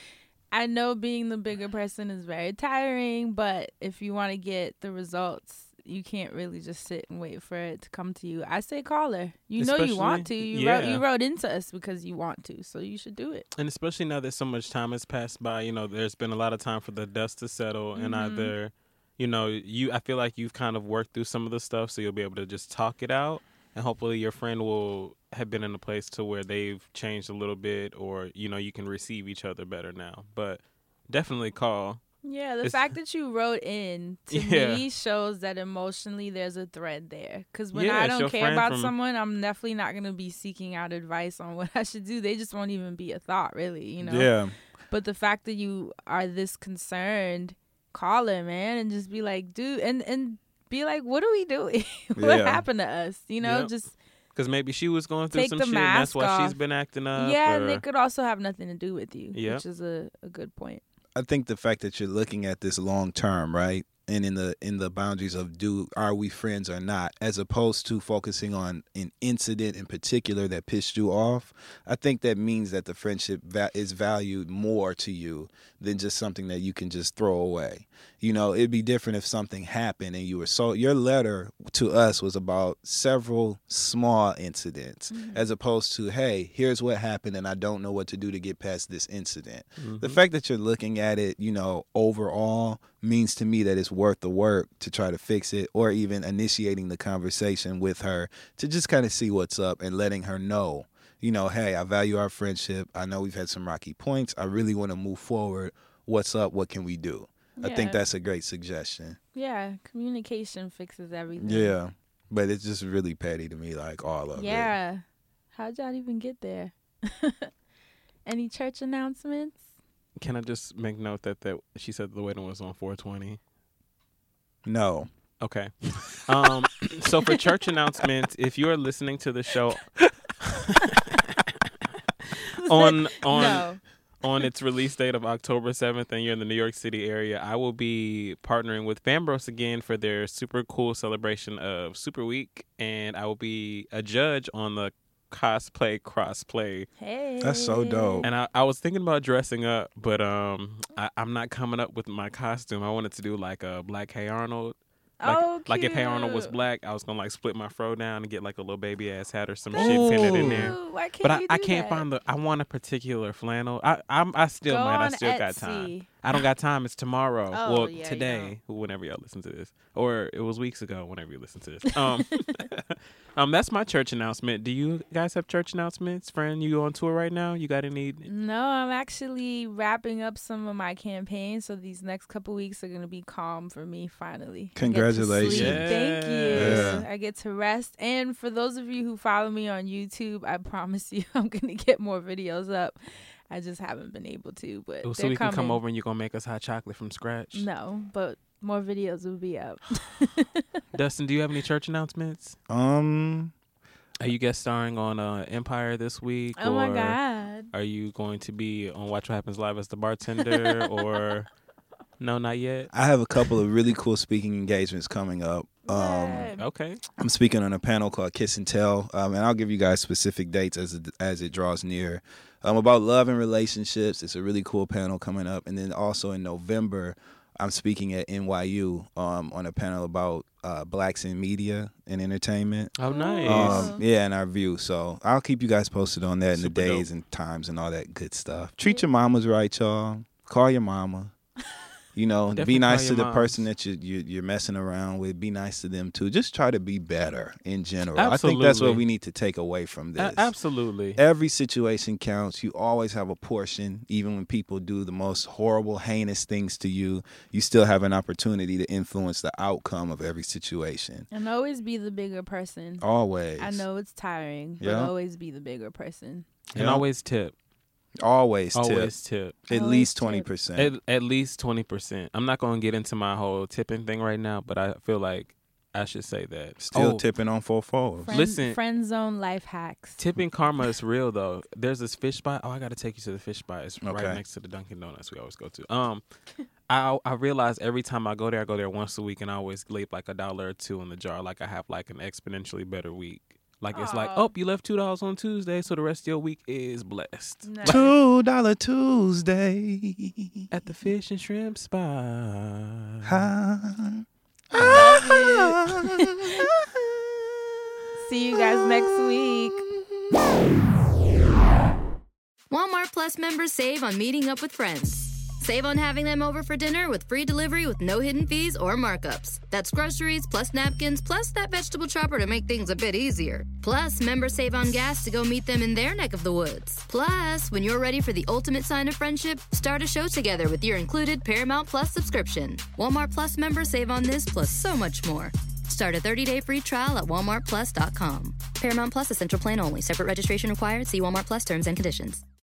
I know being the bigger person is very tiring, but if you want to get the results, you can't really just sit and wait for it to come to you. I say call her. You know you want to. Especially- You wrote yeah. you wrote into us because you want to, so you should do it. And especially now that so much time has passed by, you know, there's been a lot of time for the dust to settle, and Mhm. either, you know, you I feel like you've kind of worked through some of the stuff, so you'll be able to just talk it out, and hopefully your friend will have been in a place to where they've changed a little bit, or you know, you can receive each other better now. But definitely call. Yeah, the It's- fact that you wrote in to Yeah. me shows that emotionally there's a thread there. Because when Yeah, I it's don't your care friend about from- someone, I'm definitely not going to be seeking out advice on what I should do. They just won't even be a thought, really, you know? yeah. But the fact that you are this concerned, call her, man, and just be like, dude, and, and be like, what are we doing? what Yeah. happened to us? You know, Yep. just, Because maybe she was going through Take some the shit, and that's mask why she's off. been acting up. yeah, or, and it could also have nothing to do with you, Yep. which is a, a good point. I think the fact that you're looking at this long term, right, and in the in the boundaries of do are we friends or not, as opposed to focusing on an incident in particular that pissed you off, I think that means that the friendship va- is valued more to you than just something that you can just throw away. You know, it'd be different if something happened and you were so, your letter to us was about several small incidents mm-hmm. as opposed to, hey, here's what happened and I don't know what to do to get past this incident. Mm-hmm. The fact that you're looking at it, you know, overall means to me that it's worth the work to try to fix it, or even initiating the conversation with her to just kind of see what's up and letting her know, you know, hey, I value our friendship. I know we've had some rocky points. I really want to move forward. What's up? What can we do? Yeah. I think that's a great suggestion. Yeah, communication fixes everything. Yeah, but it's just really petty to me, like all of yeah. it. Yeah. How'd y'all even get there? Any church announcements? Can I just make note that, that she said the wedding was on four twenty? No. Okay. Um, so for church announcements, if you are listening to the show on on no. on its release date of October seventh and you're in the New York City area, I will be partnering with Fambros again for their super cool celebration of Super Week, and I will be a judge on the cosplay crossplay. Hey, that's so dope. And I, I was thinking about dressing up, but um I, I'm not coming up with my costume. I wanted to do like a Black Hey Arnold. Like, oh, like if Hey Arnold was black, I was gonna like split my fro down and get like a little baby ass hat or some Ooh. shit pinned in there. Why can't but I, you do I can't that? find the. I want a particular flannel. I I'm I still Go might. I on still Etsy. got time. I don't got time. It's tomorrow. Oh, well, yeah, today. Whenever y'all listen to this, or it was weeks ago. Whenever you listen to this. Um, um, that's my church announcement. Do you guys have church announcements? Friend, you on tour right now? You got any? No, I'm actually wrapping up some of my campaigns, so these next couple weeks are gonna be calm for me. Finally, congratulations! Yeah. Thank you. Yeah. I get to rest, and for those of you who follow me on YouTube, I promise you, I'm gonna get more videos up. I just haven't been able to, but oh, so they're we can coming. come over and you're gonna make us hot chocolate from scratch. No, but more videos will be up. Dustin, do you have any church announcements? Um, are you guest starring on uh, Empire this week? Oh or my God! Are you going to be on Watch What Happens Live as the bartender, or no, not yet? I have a couple of really cool speaking engagements coming up. Um, okay. I'm speaking on a panel called Kiss and Tell, um, and I'll give you guys specific dates as it, as it draws near. Um, about love and relationships. It's a really cool panel coming up. And then also in November, I'm speaking at N Y U um, on a panel about uh, blacks in media and entertainment. Oh, nice. Um, yeah, and our view. So I'll keep you guys posted on that in the Super days dope. and times and all that good stuff. Treat your mamas right, y'all. Call your mama. You know, Definitely be nice call to your the moms. person that you, you, you're messing around with. Be nice to them, too. Just try to be better in general. Absolutely. I think that's what we need to take away from this. A- absolutely. Every situation counts. You always have a portion. Even when people do the most horrible, heinous things to you, you still have an opportunity to influence the outcome of every situation. And always be the bigger person. Always. I know it's tiring, but Yeah. always be the bigger person. And Yeah. always tip. Always tip. Always tip. At Always least tip. twenty percent. At, at least twenty percent. I'm not going to get into my whole tipping thing right now, but I feel like I should say that. Still Oh, tipping on four fours. Friend, Listen. friend zone life hacks. Tipping karma is real, though. There's this fish spot. Oh, I got to take you to the fish spot. It's Okay. right next to the Dunkin' Donuts we always go to. Um, I I realize every time I go there, I go there once a week, and I always leave like a dollar or two in the jar. Like I have like an exponentially better week. Like it's like, Aw. oh, you left two dollars on Tuesday, so the rest of your week is blessed. Nice. Two dollar Tuesday. At the fish and shrimp spot. Ha. See you guys next week. Walmart Plus members save on meeting up with friends. Save on having them over for dinner with free delivery with no hidden fees or markups. That's groceries, plus napkins, plus that vegetable chopper to make things a bit easier. Plus, members save on gas to go meet them in their neck of the woods. Plus, when you're ready for the ultimate sign of friendship, start a show together with your included Paramount Plus subscription. Walmart Plus members save on this plus so much more. Start a thirty-day free trial at walmart plus dot com. Paramount Plus Essential Plan only. Separate registration required. See Walmart Plus terms and conditions.